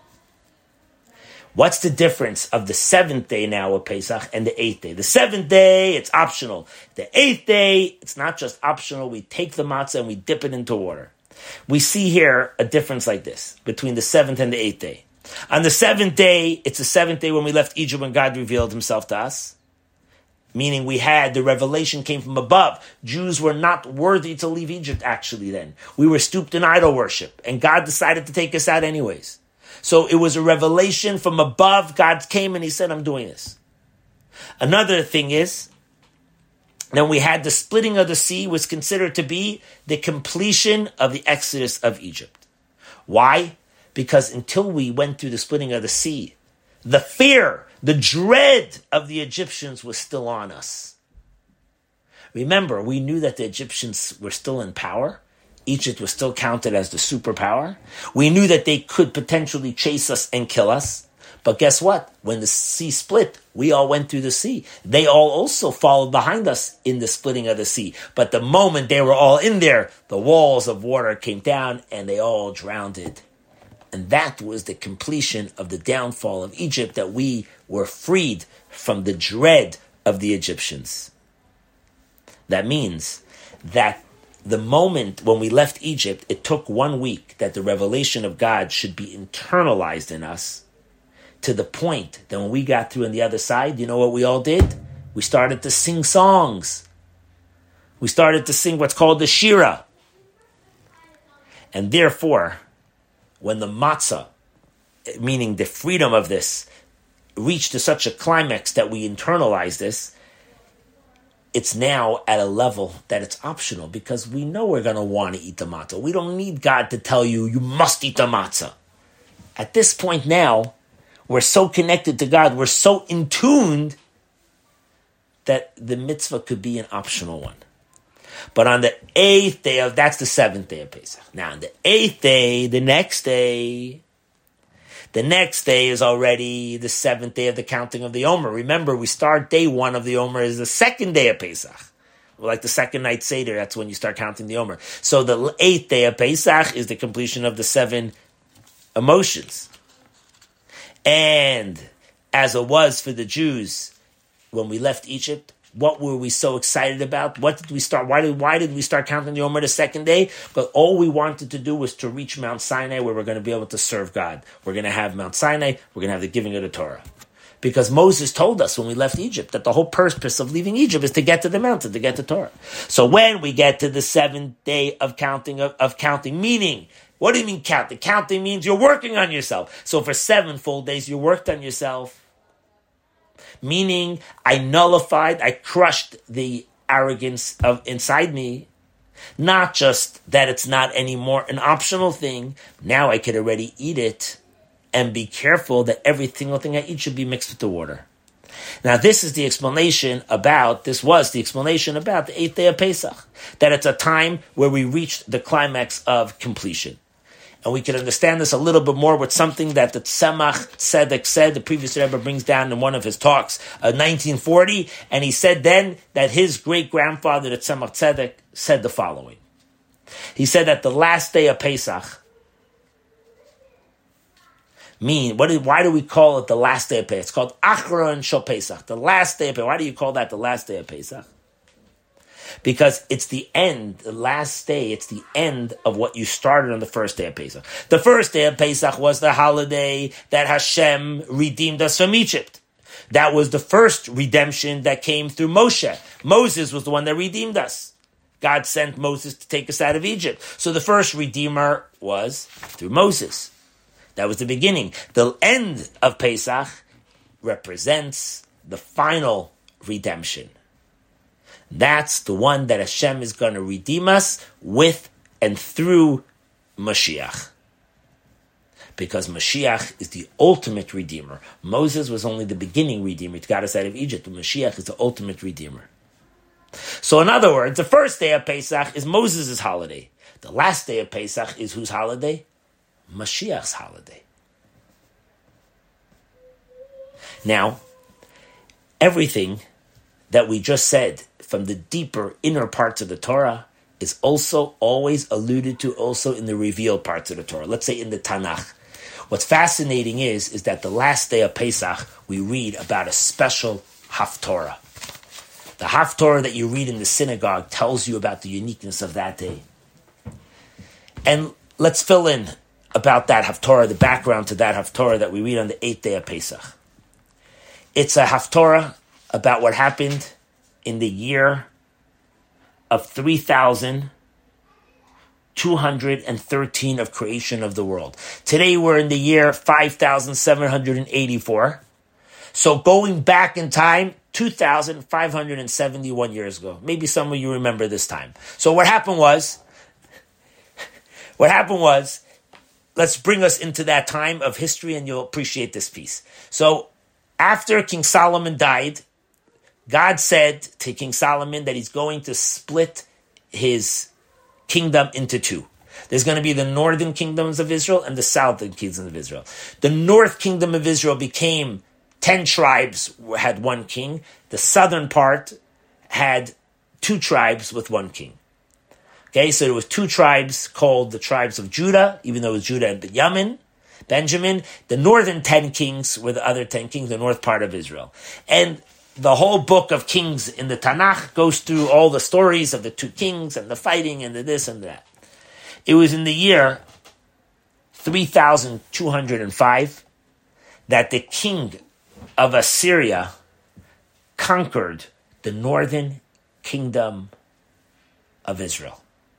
What's the difference of the seventh day now of Pesach and the eighth day? The seventh day, it's optional. The eighth day, it's not just optional. We take the matzah and we dip it into water. We see here a difference like this between the seventh and the eighth day. On the seventh day, it's the seventh day when we left Egypt, when God revealed himself to us. Meaning the revelation came from above. Jews were not worthy to leave Egypt actually then. We were stooped in idol worship, and God decided to take us out anyways. So it was a revelation from above. God came and he said, I'm doing this. Another thing is, then we had the splitting of the sea was considered to be the completion of the exodus of Egypt. Why? Because until we went through the splitting of the sea, the fear, the dread of the Egyptians was still on us. Remember, we knew that the Egyptians were still in power. Egypt was still counted as the superpower. We knew that they could potentially chase us and kill us. But guess what? When the sea split, we all went through the sea. They all also followed behind us in the splitting of the sea. But the moment they were all in there, the walls of water came down and they all drowned. And that was the completion of the downfall of Egypt, that we were freed from the dread of the Egyptians. That means that the moment when we left Egypt, it took 1 week that the revelation of God should be internalized in us, to the point that when we got through on the other side, you know what we all did? We started to sing songs. We started to sing what's called the Shira. And therefore, when the matzah, meaning the freedom of this, reached to such a climax that we internalize this, it's now at a level that it's optional, because we know we're going to want to eat the matzah. We don't need God to tell you, you must eat the matzah. At this point now, we're so connected to God, we're so in tune, that the mitzvah could be an optional one. But on the 8th day that's the 7th day of Pesach. Now on the 8th day, the next day is already the 7th day of the counting of the Omer. Remember, we start day 1 of the Omer is the 2nd day of Pesach. Like the second night Seder, that's when you start counting the Omer. So the 8th day of Pesach is the completion of the 7 emotions. And as it was for the Jews when we left Egypt, what were we so excited about? What did we start? Why did we start counting the Omer the 2nd day? But all we wanted to do was to reach Mount Sinai, where we're going to be able to serve God. We're going to have Mount Sinai. We're going to have the giving of the Torah. Because Moses told us when we left Egypt that the whole purpose of leaving Egypt is to get to the mountain, to get the Torah. So when we get to the 7th day of counting, meaning, what do you mean counting? Counting means you're working on yourself. So for 7 full days, you worked on yourself. Meaning, I nullified, I crushed the arrogance of inside me. Not just that it's not anymore an optional thing. Now I could already eat it, and be careful that every single thing I eat should be mixed with the water. Now this was the explanation about the 8th day of Pesach. That it's a time where we reached the climax of completion. And we can understand this a little bit more with something that the Tzemach Tzedek said. The previous Rebbe brings down in one of his talks, 1940, and he said then that his great-grandfather, the Tzemach Tzedek, said the following. He said that the last day of Pesach, Why do we call it the last day of Pesach? It's called Achron Shel Pesach, the last day of Pesach. Why do you call that the last day of Pesach? Because it's the end, the last day, it's the end of what you started on the first day of Pesach. The first day of Pesach was the holiday that Hashem redeemed us from Egypt. That was the first redemption that came through Moshe. Moses was the one that redeemed us. God sent Moses to take us out of Egypt. So the first redeemer was through Moses. That was the beginning. The end of Pesach represents the final redemption. That's the one that Hashem is going to redeem us with and through Mashiach. Because Mashiach is the ultimate redeemer. Moses was only the beginning redeemer. He got us out of Egypt. But Mashiach is the ultimate redeemer. So in other words, the first day of Pesach is Moses' holiday. The last day of Pesach is whose holiday? Mashiach's holiday. Now, everything that we just said from the deeper inner parts of the Torah is also always alluded to also in the revealed parts of the Torah. Let's say in the Tanakh. What's fascinating is that the last day of Pesach, we read about a special Haftorah. The Haftorah that you read in the synagogue tells you about the uniqueness of that day. And let's fill in about that Haftorah, the background to that Haftorah that we read on the 8th day of Pesach. It's a Haftorah about what happened in the year of 3,213 of creation of the world. Today we're in the year 5,784. So going back in time, 2,571 years ago. Maybe some of you remember this time. So what happened was, let's bring us into that time of history and you'll appreciate this piece. So after King Solomon died, God said to King Solomon that he's going to split his kingdom into two. There's going to be the northern kingdoms of Israel and the southern kingdoms of Israel. The north kingdom of Israel became 10 tribes, had one king. The southern part had 2 tribes with one king. Okay, so there was 2 tribes called the tribes of Judah, even though it was Judah and Benjamin. The northern 10 kings were the other 10 kings, the north part of Israel. And the whole book of Kings in the Tanakh goes through all the stories of the 2 kings and the fighting and the this and that. It was in the year 3,205 that the king of Assyria conquered the northern kingdom of Israel.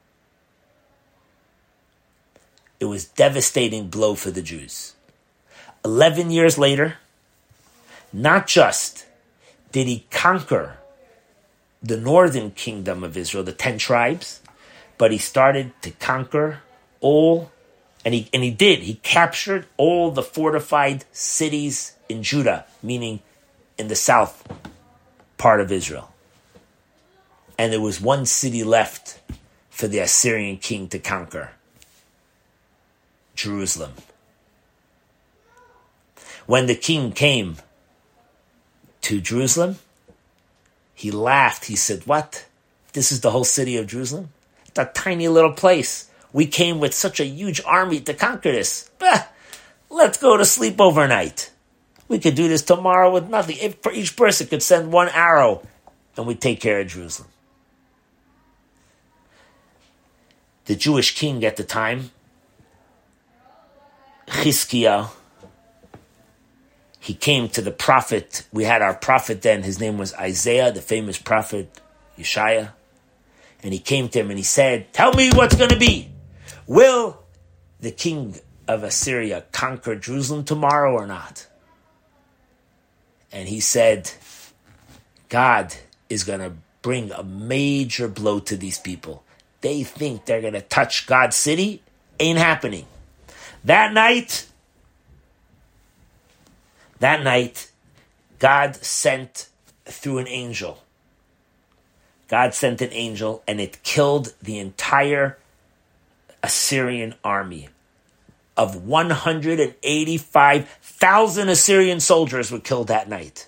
It was a devastating blow for the Jews. 11 years later, not just did he conquer the northern kingdom of Israel, the 10 tribes, but he started to conquer all, and he did. He captured all the fortified cities in Judah, meaning in the south part of Israel. And there was one city left for the Assyrian king to conquer: Jerusalem. When the king came to Jerusalem, he laughed. He said, "What? This is the whole city of Jerusalem? It's a tiny little place. We came with such a huge army to conquer this. Let's go to sleep overnight. We could do this tomorrow with nothing. If each person could send one arrow, and we'd take care of Jerusalem." The Jewish king at the time, Chizkiah, he came to the prophet. We had our prophet then. His name was Isaiah, the famous prophet Yeshaya. And he came to him and he said, "Tell me what's going to be. Will the king of Assyria conquer Jerusalem tomorrow or not?" And he said, "God is going to bring a major blow to these people. They think they're going to touch God's city. Ain't happening." That night, God sent through an angel. God sent an angel and it killed the entire Assyrian army. Of 185,000 Assyrian soldiers were killed that night.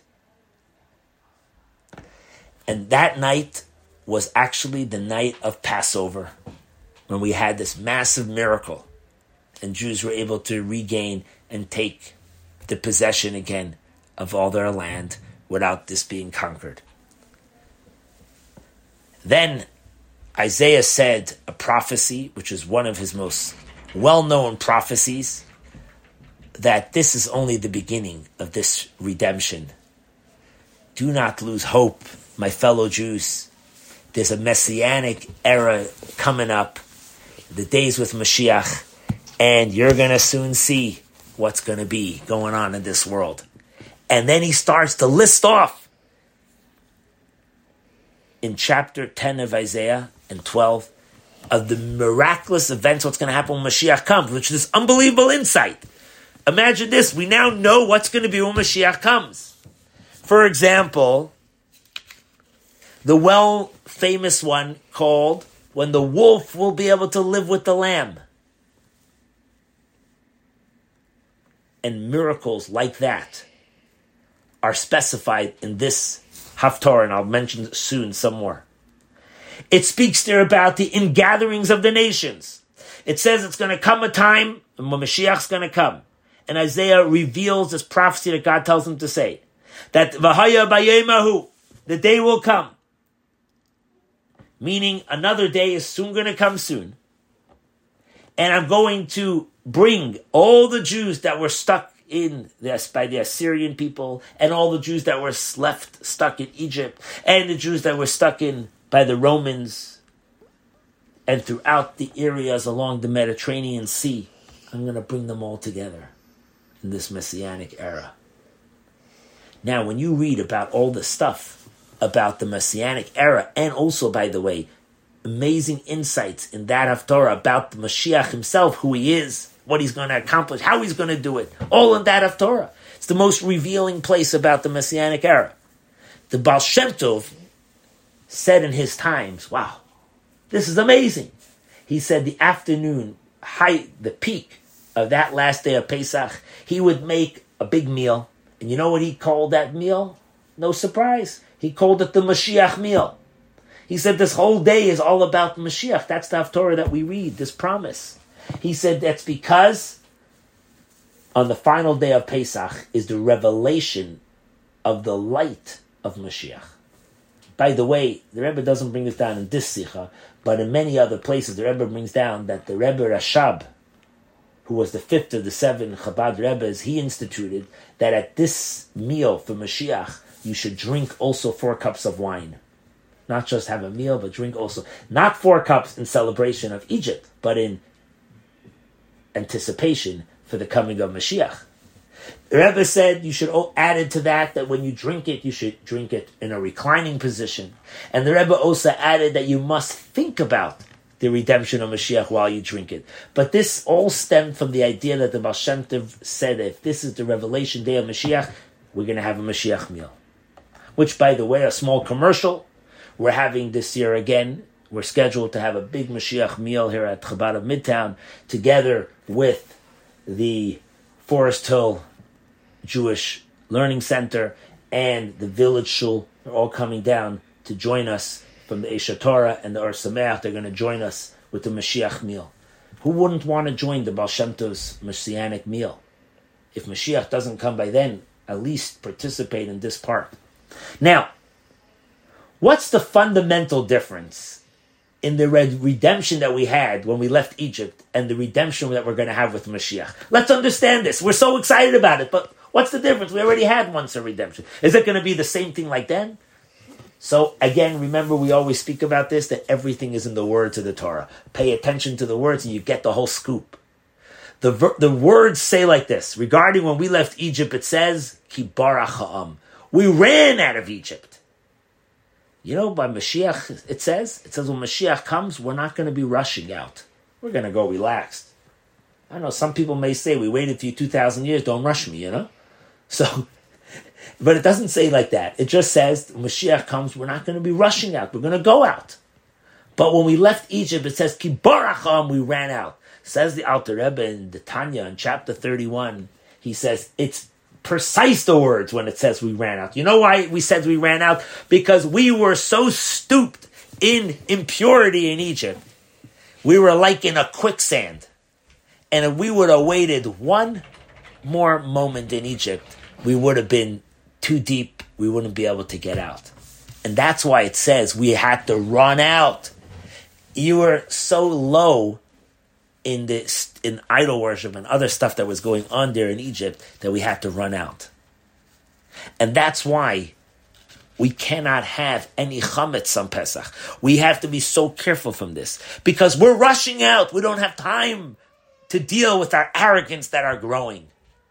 And that night was actually the night of Passover, when we had this massive miracle and Jews were able to regain and take the possession again of all their land without this being conquered. Then Isaiah said a prophecy, which is one of his most well-known prophecies, that this is only the beginning of this redemption. Do not lose hope, my fellow Jews. There's a messianic era coming up, the days with Mashiach, and you're going to soon see what's going to be going on in this world. And then he starts to list off in chapter 10 of Isaiah and 12 of the miraculous events, what's going to happen when Mashiach comes, which is this unbelievable insight. Imagine this, we now know what's going to be when Mashiach comes. For example, the famous one called when the wolf will be able to live with the lamb. And miracles like that are specified in this Haftarah, and I'll mention soon some more. It speaks there about the ingatherings of the nations. It says it's going to come a time when Mashiach's going to come. And Isaiah reveals this prophecy that God tells him to say. That V'haya b'yemahu, the day will come. Meaning another day is soon going to come soon. And I'm going to bring all the Jews that were stuck in this by the Assyrian people, and all the Jews that were left stuck in Egypt, and the Jews that were stuck in by the Romans, and throughout the areas along the Mediterranean Sea. I'm going to bring them all together in this Messianic era. Now, when you read about all this stuff about the Messianic era, and also, by the way, amazing insights in that Haftarah about the Mashiach himself, who he is, what he's going to accomplish, how he's going to do it, all in that Haftarah. It's the most revealing place about the Messianic era. The Baal Shem Tov said in his times, wow, this is amazing. He said the afternoon, the peak of that last day of Pesach, he would make a big meal. And you know what he called that meal? No surprise. He called it the Mashiach meal. He said this whole day is all about the Mashiach. That's the Haftarah that we read, this promise. He said that's because on the final day of Pesach is the revelation of the light of Mashiach. By the way, the Rebbe doesn't bring this down in this Sikha, but in many other places the Rebbe brings down that the Rebbe Rashab, who was the fifth of the seven Chabad Rebbes, he instituted that at this meal for Mashiach, you should drink also 4 cups of wine. Not just have a meal, but drink also. Not 4 cups in celebration of Egypt, but in anticipation for the coming of Mashiach. The Rebbe said you should add to that when you drink it, you should drink it in a reclining position. And the Rebbe also added that you must think about the redemption of Mashiach while you drink it. But this all stemmed from the idea that the Baal Shem Tov said that if this is the revelation day of Mashiach, we're going to have a Mashiach meal. Which, by the way, a small commercial, we're having this year again. We're scheduled to have a big Mashiach meal here at Chabad of Midtown, together with the Forest Hill Jewish Learning Center and the Village Shul. They're all coming down to join us from the Eshet Torah and the Or Sameach. They're going to join us with the Mashiach meal. Who wouldn't want to join the Baal Shem Tov's Messianic meal? If Mashiach doesn't come by then, at least participate in this part. Now, what's the fundamental difference in the redemption that we had when we left Egypt and the redemption that we're going to have with Mashiach? Let's understand this. We're so excited about it, but what's the difference? We already had once a redemption. Is it going to be the same thing like then? So again, remember we always speak about this, that everything is in the words of the Torah. Pay attention to the words and you get the whole scoop. The words say like this. Regarding when we left Egypt, it says, Ki barach ha'am. We ran out of Egypt. You know, by Mashiach, it says when Mashiach comes, we're not going to be rushing out. We're going to go relaxed. I know some people may say, we waited for you 2,000 years, don't rush me, you know? So, but it doesn't say like that. It just says, when Mashiach comes, we're not going to be rushing out. We're going to go out. But when we left Egypt, it says, Ki baracham, we ran out. Says the Alter Rebbe in the Tanya in chapter 31, he says, it's precise the words when it says we ran out. You know why we said we ran out? Because we were so stooped in impurity in Egypt. We were like in a quicksand. And if we would have waited 1 more moment in Egypt, we would have been too deep. We wouldn't be able to get out. And that's why it says we had to run out. You were so low in idol worship and other stuff that was going on there in Egypt that we had to run out. And that's why we cannot have any chametz on Pesach. We have to be so careful from this because we're rushing out. We don't have time to deal with our arrogance that are growing.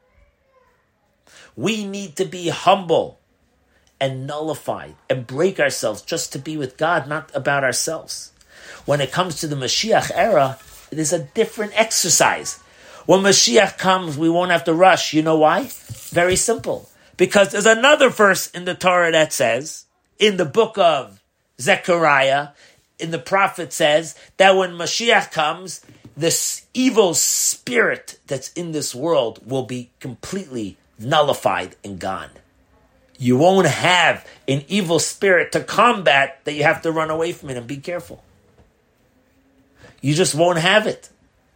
We need to be humble and nullified and break ourselves just to be with God, not about ourselves. When it comes to the Mashiach era, it is a different exercise. When Mashiach comes, we won't have to rush. You know why? Very simple. Because there's another verse in the Torah that says, in the book of Zechariah, in the prophet says, that when Mashiach comes, this evil spirit that's in this world will be completely nullified and gone. You won't have an evil spirit to combat that you have to run away from it and be careful. You just won't have it.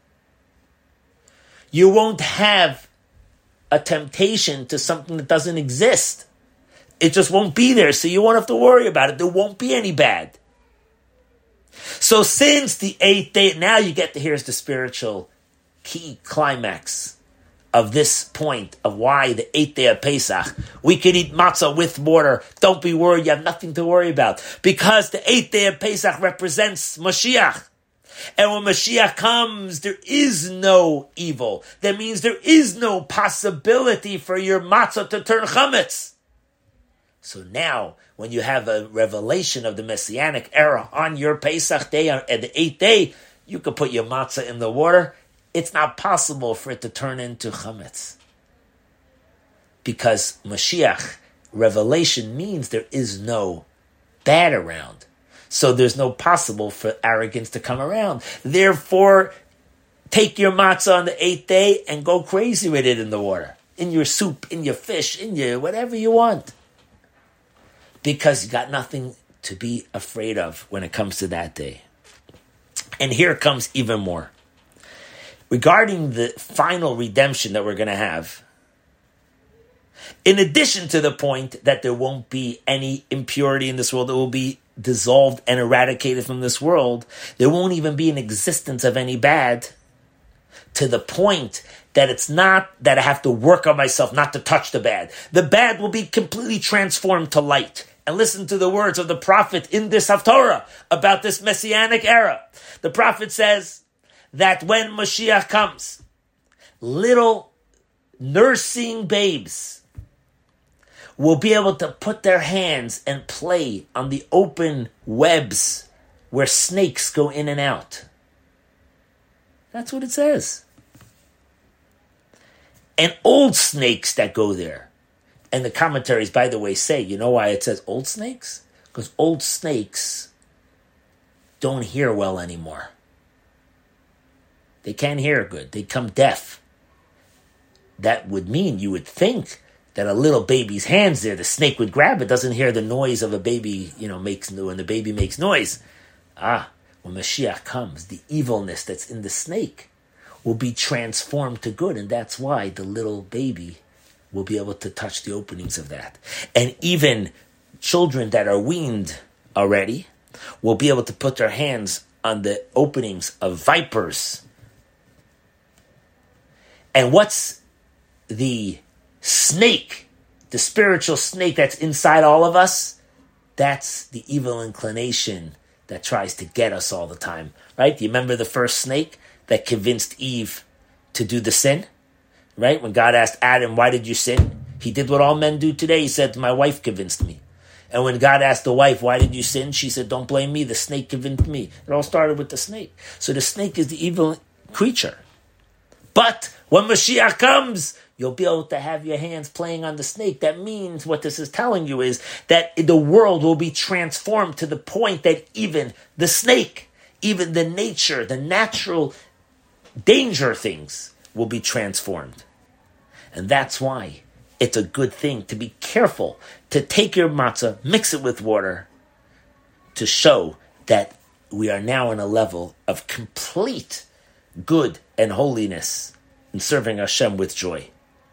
You won't have a temptation to something that doesn't exist. It just won't be there, so you won't have to worry about it. There won't be any bad. So since the 8th day, now you get to, here's the spiritual key climax of this point of why the 8th day of Pesach, we can eat matzah with water. Don't be worried, you have nothing to worry about. Because the 8th day of Pesach represents Mashiach. And when Mashiach comes, there is no evil. That means there is no possibility for your matzah to turn chametz. So now, when you have a revelation of the Messianic era on your Pesach day, at the 8th day, you can put your matzah in the water. It's not possible for it to turn into chametz. Because Mashiach, revelation means there is no bad around. So there's no possible for arrogance to come around. Therefore, take your matzah on the 8th day and go crazy with it in the water. In your soup, in your fish, in your whatever you want. Because you got nothing to be afraid of when it comes to that day. And here comes even more. Regarding the final redemption that we're going to have, in addition to the point that there won't be any impurity in this world, it will be dissolved and eradicated from this world, there won't even be an existence of any bad, to the point that it's not that I have to work on myself not to touch the bad. The bad will be completely transformed to light. And listen to the words of the prophet in this Haftorah about this Messianic era. The prophet says that when Mashiach comes, little nursing babes will be able to put their hands and play on the open webs where snakes go in and out. That's what it says. And old snakes that go there. And the commentaries, by the way, say, you know why it says old snakes? Because old snakes don't hear well anymore. They can't hear good. They become deaf. That would mean, you would think, that a little baby's hands there, the snake would grab it, doesn't hear the noise of a baby, when the baby makes noise. When Mashiach comes, the evilness that's in the snake will be transformed to good, and that's why the little baby will be able to touch the openings of that. And even children that are weaned already will be able to put their hands on the openings of vipers. And what's the snake, the spiritual snake that's inside all of us? That's the evil inclination that tries to get us all the time, right? Do you remember the first snake that convinced Eve to do the sin? Right? When God asked Adam, why did you sin? He did what all men do today. He said, my wife convinced me. And when God asked the wife, why did you sin? She said, don't blame me. The snake convinced me. It all started with the snake. So the snake is the evil creature. But when Mashiach comes, you'll be able to have your hands playing on the snake. That means what this is telling you is that the world will be transformed to the point that even the snake, even the nature, the natural danger things will be transformed. And that's why it's a good thing to be careful to take your matzah, mix it with water, to show that we are now in a level of complete good and holiness in serving Hashem with joy.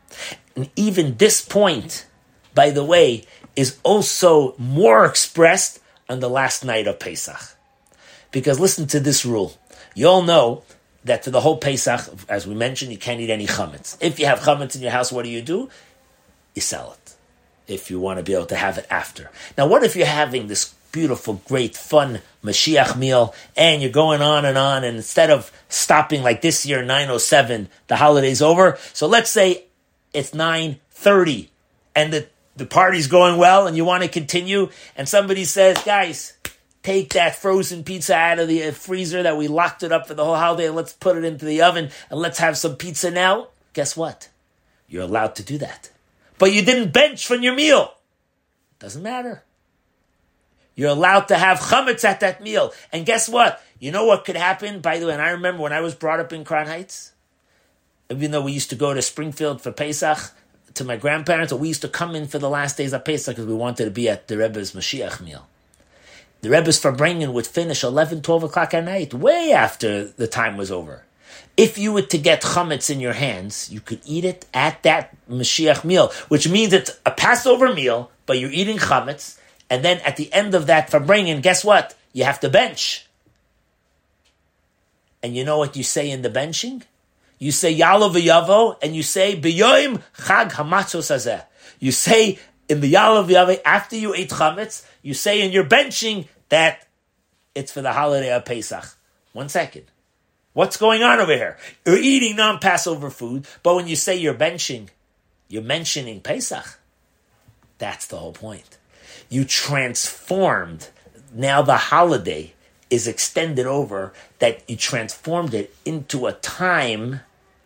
And even this point, by the way, is also more expressed on the last night of Pesach. Because listen to this rule. You all know that to the whole Pesach, as we mentioned, you can't eat any chametz. If you have chametz in your house, what do? You sell it. If you want to be able to have it after. Now, what if you're having this beautiful, great, fun Mashiach meal, and you're going on, and instead of stopping like this year, 9:07, the holiday's over. So let's say it's 9:30, and the party's going well, and you want to continue, and somebody says, guys, take that frozen pizza out of the freezer that we locked it up for the whole holiday, and let's put it into the oven, and let's have some pizza now. Guess what? You're allowed to do that. But you didn't bench from your meal. Doesn't matter. You're allowed to have chametz at that meal. And guess what? You know what could happen? By the way, and I remember when I was brought up in Crown Heights, even though we used to go to Springfield for Pesach to my grandparents, or we used to come in for the last days of Pesach because we wanted to be at the Rebbe's Mashiach meal. The Rebbe's Farbrengen would finish 11, 12 o'clock at night, way after the time was over. If you were to get chametz in your hands, you could eat it at that Mashiach meal, which means it's a Passover meal, but you're eating chametz, and then at the end of that Farbrengen, guess what? You have to bench. And you know what you say in the benching? You say Yalo v'yavo, and you say B'yoim Chag Hamatzos Hazeh. You say in the Yalo v'yavo, after you ate chametz, you say in your benching that it's for the holiday of Pesach. 1 second. What's going on over here? You're eating non-Passover food, but when you say you're benching, you're mentioning Pesach. That's the whole point. You transformed. Now the holiday is extended over, that you transformed it into a time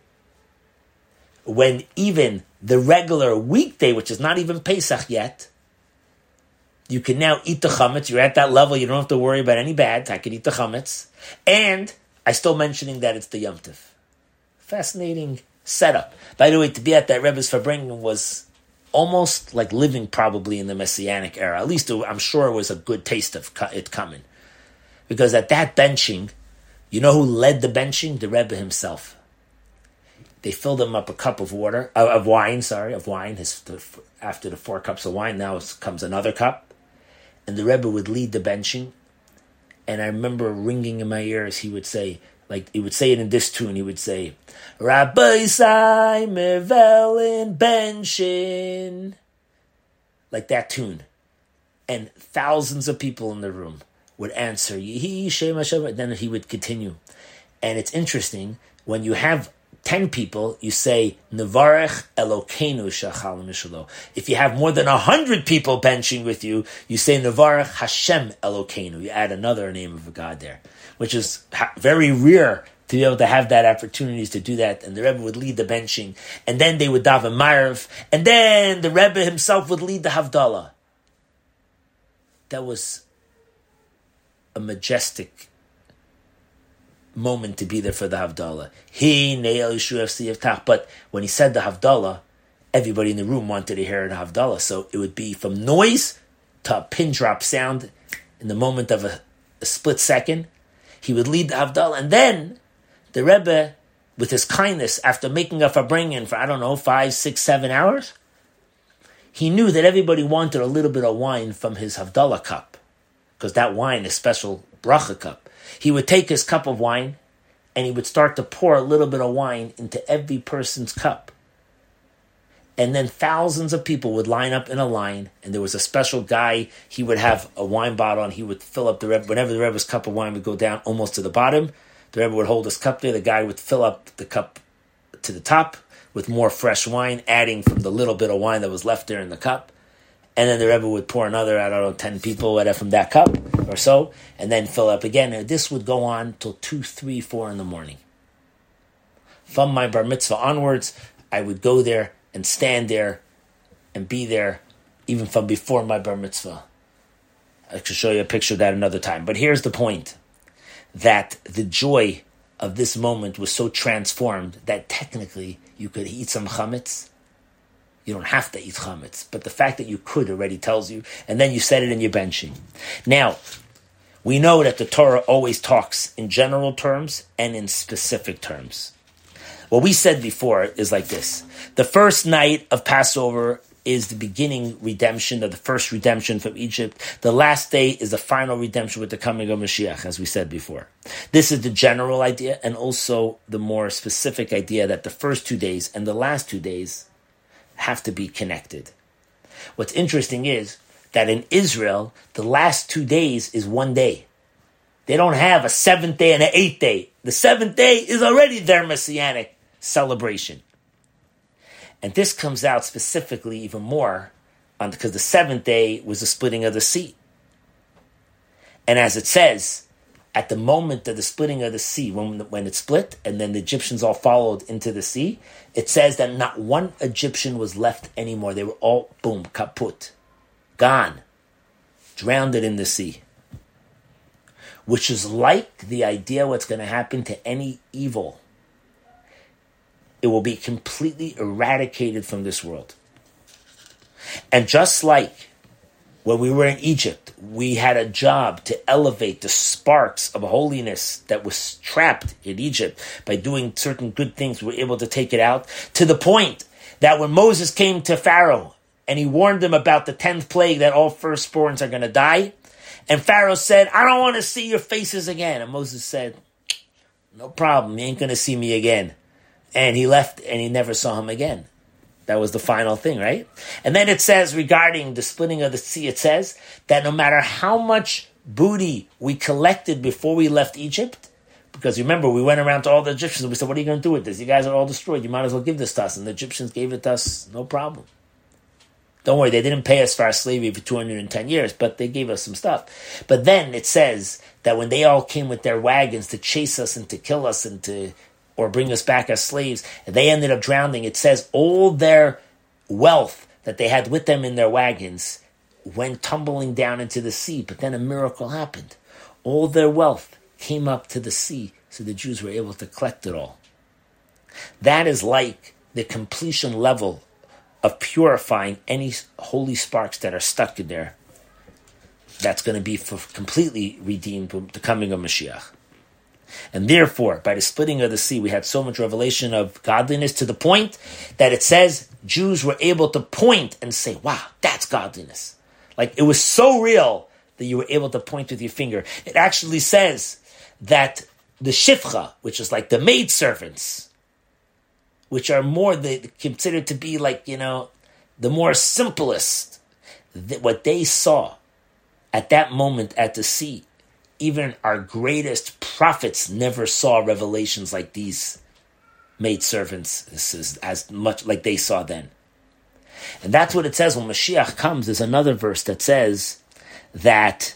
when even the regular weekday, which is not even Pesach yet, you can now eat the chametz. You're at that level. You don't have to worry about any bad. I can eat the chametz. And I'm still mentioning that it's the Yom Tov. Fascinating setup. By the way, to be at that Rebbe's Farbrengen was almost like living probably in the Messianic era. At least I'm sure it was a good taste of it coming. Because at that benching, you know who led the benching? The Rebbe himself. They filled him up a cup of wine. After the 4 cups of wine, now comes another cup. And the Rebbe would lead the benching. And I remember ringing in my ears, he would say it in this tune, he would say, Rabbi Sai Mevelin Benshin. Like that tune. And thousands of people in the room would answer, Yehi Shem Hashem, and then he would continue. And it's interesting, when you have 10 people, you say, Nevarech Elokeinu Shachal Mishalo. If you have more than 100 people benching with you, you say, Nevarech Hashem Elokeinu. You add another name of a God there, which is very rare to be able to have that opportunities to do that. And the Rebbe would lead the benching, and then they would daven Ma'ariv, and then the Rebbe himself would lead the Havdalah. That was a majestic moment to be there for the Havdalah. But when he said the Havdalah, everybody in the room wanted to hear the Havdalah. So it would be from noise to a pin drop sound in the moment of a split second. He would lead the Havdalah. And then the Rebbe, with his kindness, after making a Farbrengen for, 5, 6, 7 hours, he knew that everybody wanted a little bit of wine from his Havdalah cup, because that wine is special bracha cup. He would take his cup of wine, and he would start to pour a little bit of wine into every person's cup. And then thousands of people would line up in a line, and there was a special guy, he would have a wine bottle, and he would fill up the Rebbe. Whenever the Rebbe's cup of wine would go down almost to the bottom, the Rebbe would hold his cup there, the guy would fill up the cup to the top with more fresh wine, adding from the little bit of wine that was left there in the cup. And then the Rebbe would pour another, 10 people, whatever, from that cup or so, and then fill up again. And this would go on till 2, 3, 4 in the morning. From my bar mitzvah onwards, I would go there and stand there and be there even from before my bar mitzvah. I could show you a picture of that another time. But here's the point, that the joy of this moment was so transformed that technically you could eat some chametz. You don't have to eat chametz, but the fact that you could already tells you, and then you said it in your benching. Now, we know that the Torah always talks in general terms and in specific terms. What we said before is like this. The first night of Passover is the beginning redemption of the first redemption from Egypt. The last day is the final redemption with the coming of Mashiach, as we said before. This is the general idea, and also the more specific idea that the first 2 days and the last 2 days have to be connected. What's interesting is that in Israel, the last 2 days is 1 day. They don't have a 7th day and an 8th day. The 7th day is already their messianic celebration. And this comes out specifically even more because the 7th day was the splitting of the sea. And as it says, at the moment of the splitting of the sea, when it split, and then the Egyptians all followed into the sea, it says that not one Egyptian was left anymore. They were all, boom, kaput, gone, drowned in the sea. Which is like the idea what's going to happen to any evil. It will be completely eradicated from this world. And just like when we were in Egypt, we had a job to elevate the sparks of holiness that was trapped in Egypt by doing certain good things. We were able to take it out to the point that when Moses came to Pharaoh and he warned him about the 10th plague that all firstborns are going to die, and Pharaoh said, I don't want to see your faces again. And Moses said, no problem, you ain't going to see me again. And he left and he never saw him again. That was the final thing, right? And then it says regarding the splitting of the sea, it says that no matter how much booty we collected before we left Egypt, because remember, we went around to all the Egyptians and we said, what are you going to do with this? You guys are all destroyed. You might as well give this to us. And the Egyptians gave it to us, no problem. Don't worry, they didn't pay us for our slavery for 210 years, but they gave us some stuff. But then it says that when they all came with their wagons to chase us and to kill us and or bring us back as slaves, and they ended up drowning, it says all their wealth that they had with them in their wagons went tumbling down into the sea. But then a miracle happened. All their wealth came up to the sea, so the Jews were able to collect it all. That is like the completion level of purifying any holy sparks that are stuck in there. That's going to be completely redeemed with the coming of Mashiach. And therefore, by the splitting of the sea, we had so much revelation of godliness to the point that it says Jews were able to point and say, wow, that's godliness. Like it was so real that you were able to point with your finger. It actually says that the shifcha, which is like the maidservants, which are more considered to be like, the more simplest, what they saw at that moment at the sea. Even our greatest prophets never saw revelations like these maidservants. This is as much like they saw then. And that's what it says when Mashiach comes. There's another verse that says that,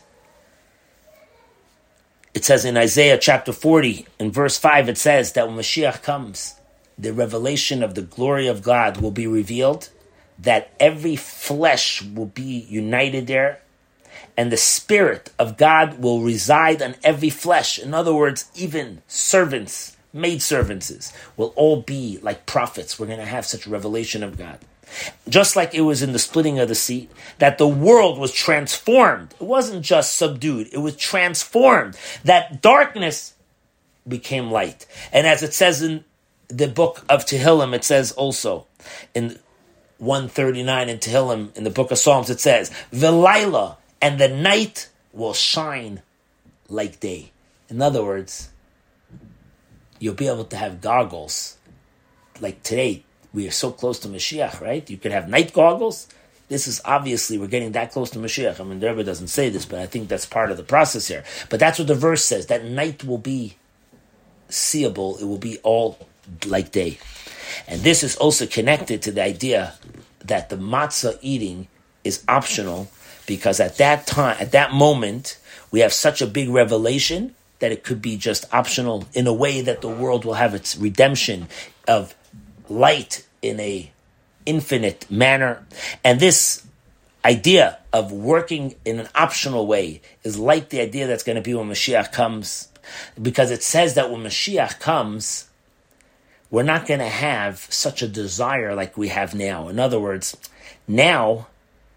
it says in Isaiah chapter 40, in verse 5, it says that when Mashiach comes, the revelation of the glory of God will be revealed, that every flesh will be united there, and the Spirit of God will reside on every flesh. In other words, even servants, maidservants, will all be like prophets. We're going to have such a revelation of God. Just like it was in the splitting of the sea, that the world was transformed. It wasn't just subdued, it was transformed. That darkness became light. And as it says in the book of Tehillim, it says also in 139 in Tehillim, in the book of Psalms, it says, V'layla, and the night will shine like day. In other words, you'll be able to have goggles. Like today, we are so close to Mashiach, right? You could have night goggles. This is obviously, we're getting that close to Mashiach. I mean, the Rebbe doesn't say this, but I think that's part of the process here. But that's what the verse says, that night will be seeable. It will be all like day. And this is also connected to the idea that the matzah eating is optional, because at that time, at that moment, we have such a big revelation that it could be just optional, in a way that the world will have its redemption of light in a infinite manner. And this idea of working in an optional way is like the idea that's going to be when Mashiach comes, because it says that when Mashiach comes, we're not going to have such a desire like we have now. In other words, now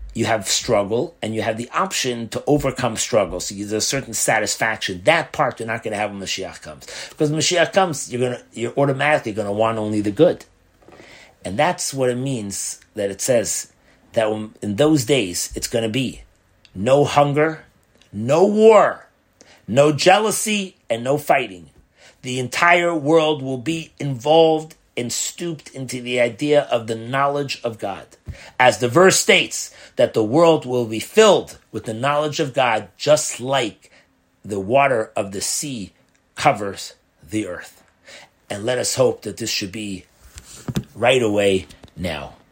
you have struggle, and you have the option to overcome struggle. So there's a certain satisfaction. That part you're not going to have when Mashiach comes. Because when Mashiach comes, you're automatically going to want only the good. And that's what it means that it says that in those days, it's going to be no hunger, no war, no jealousy, and no fighting. The entire world will be involved and stooped into the idea of the knowledge of God. As the verse states, that the world will be filled with the knowledge of God, just like the water of the sea covers the earth. And let us hope that this should be right away now.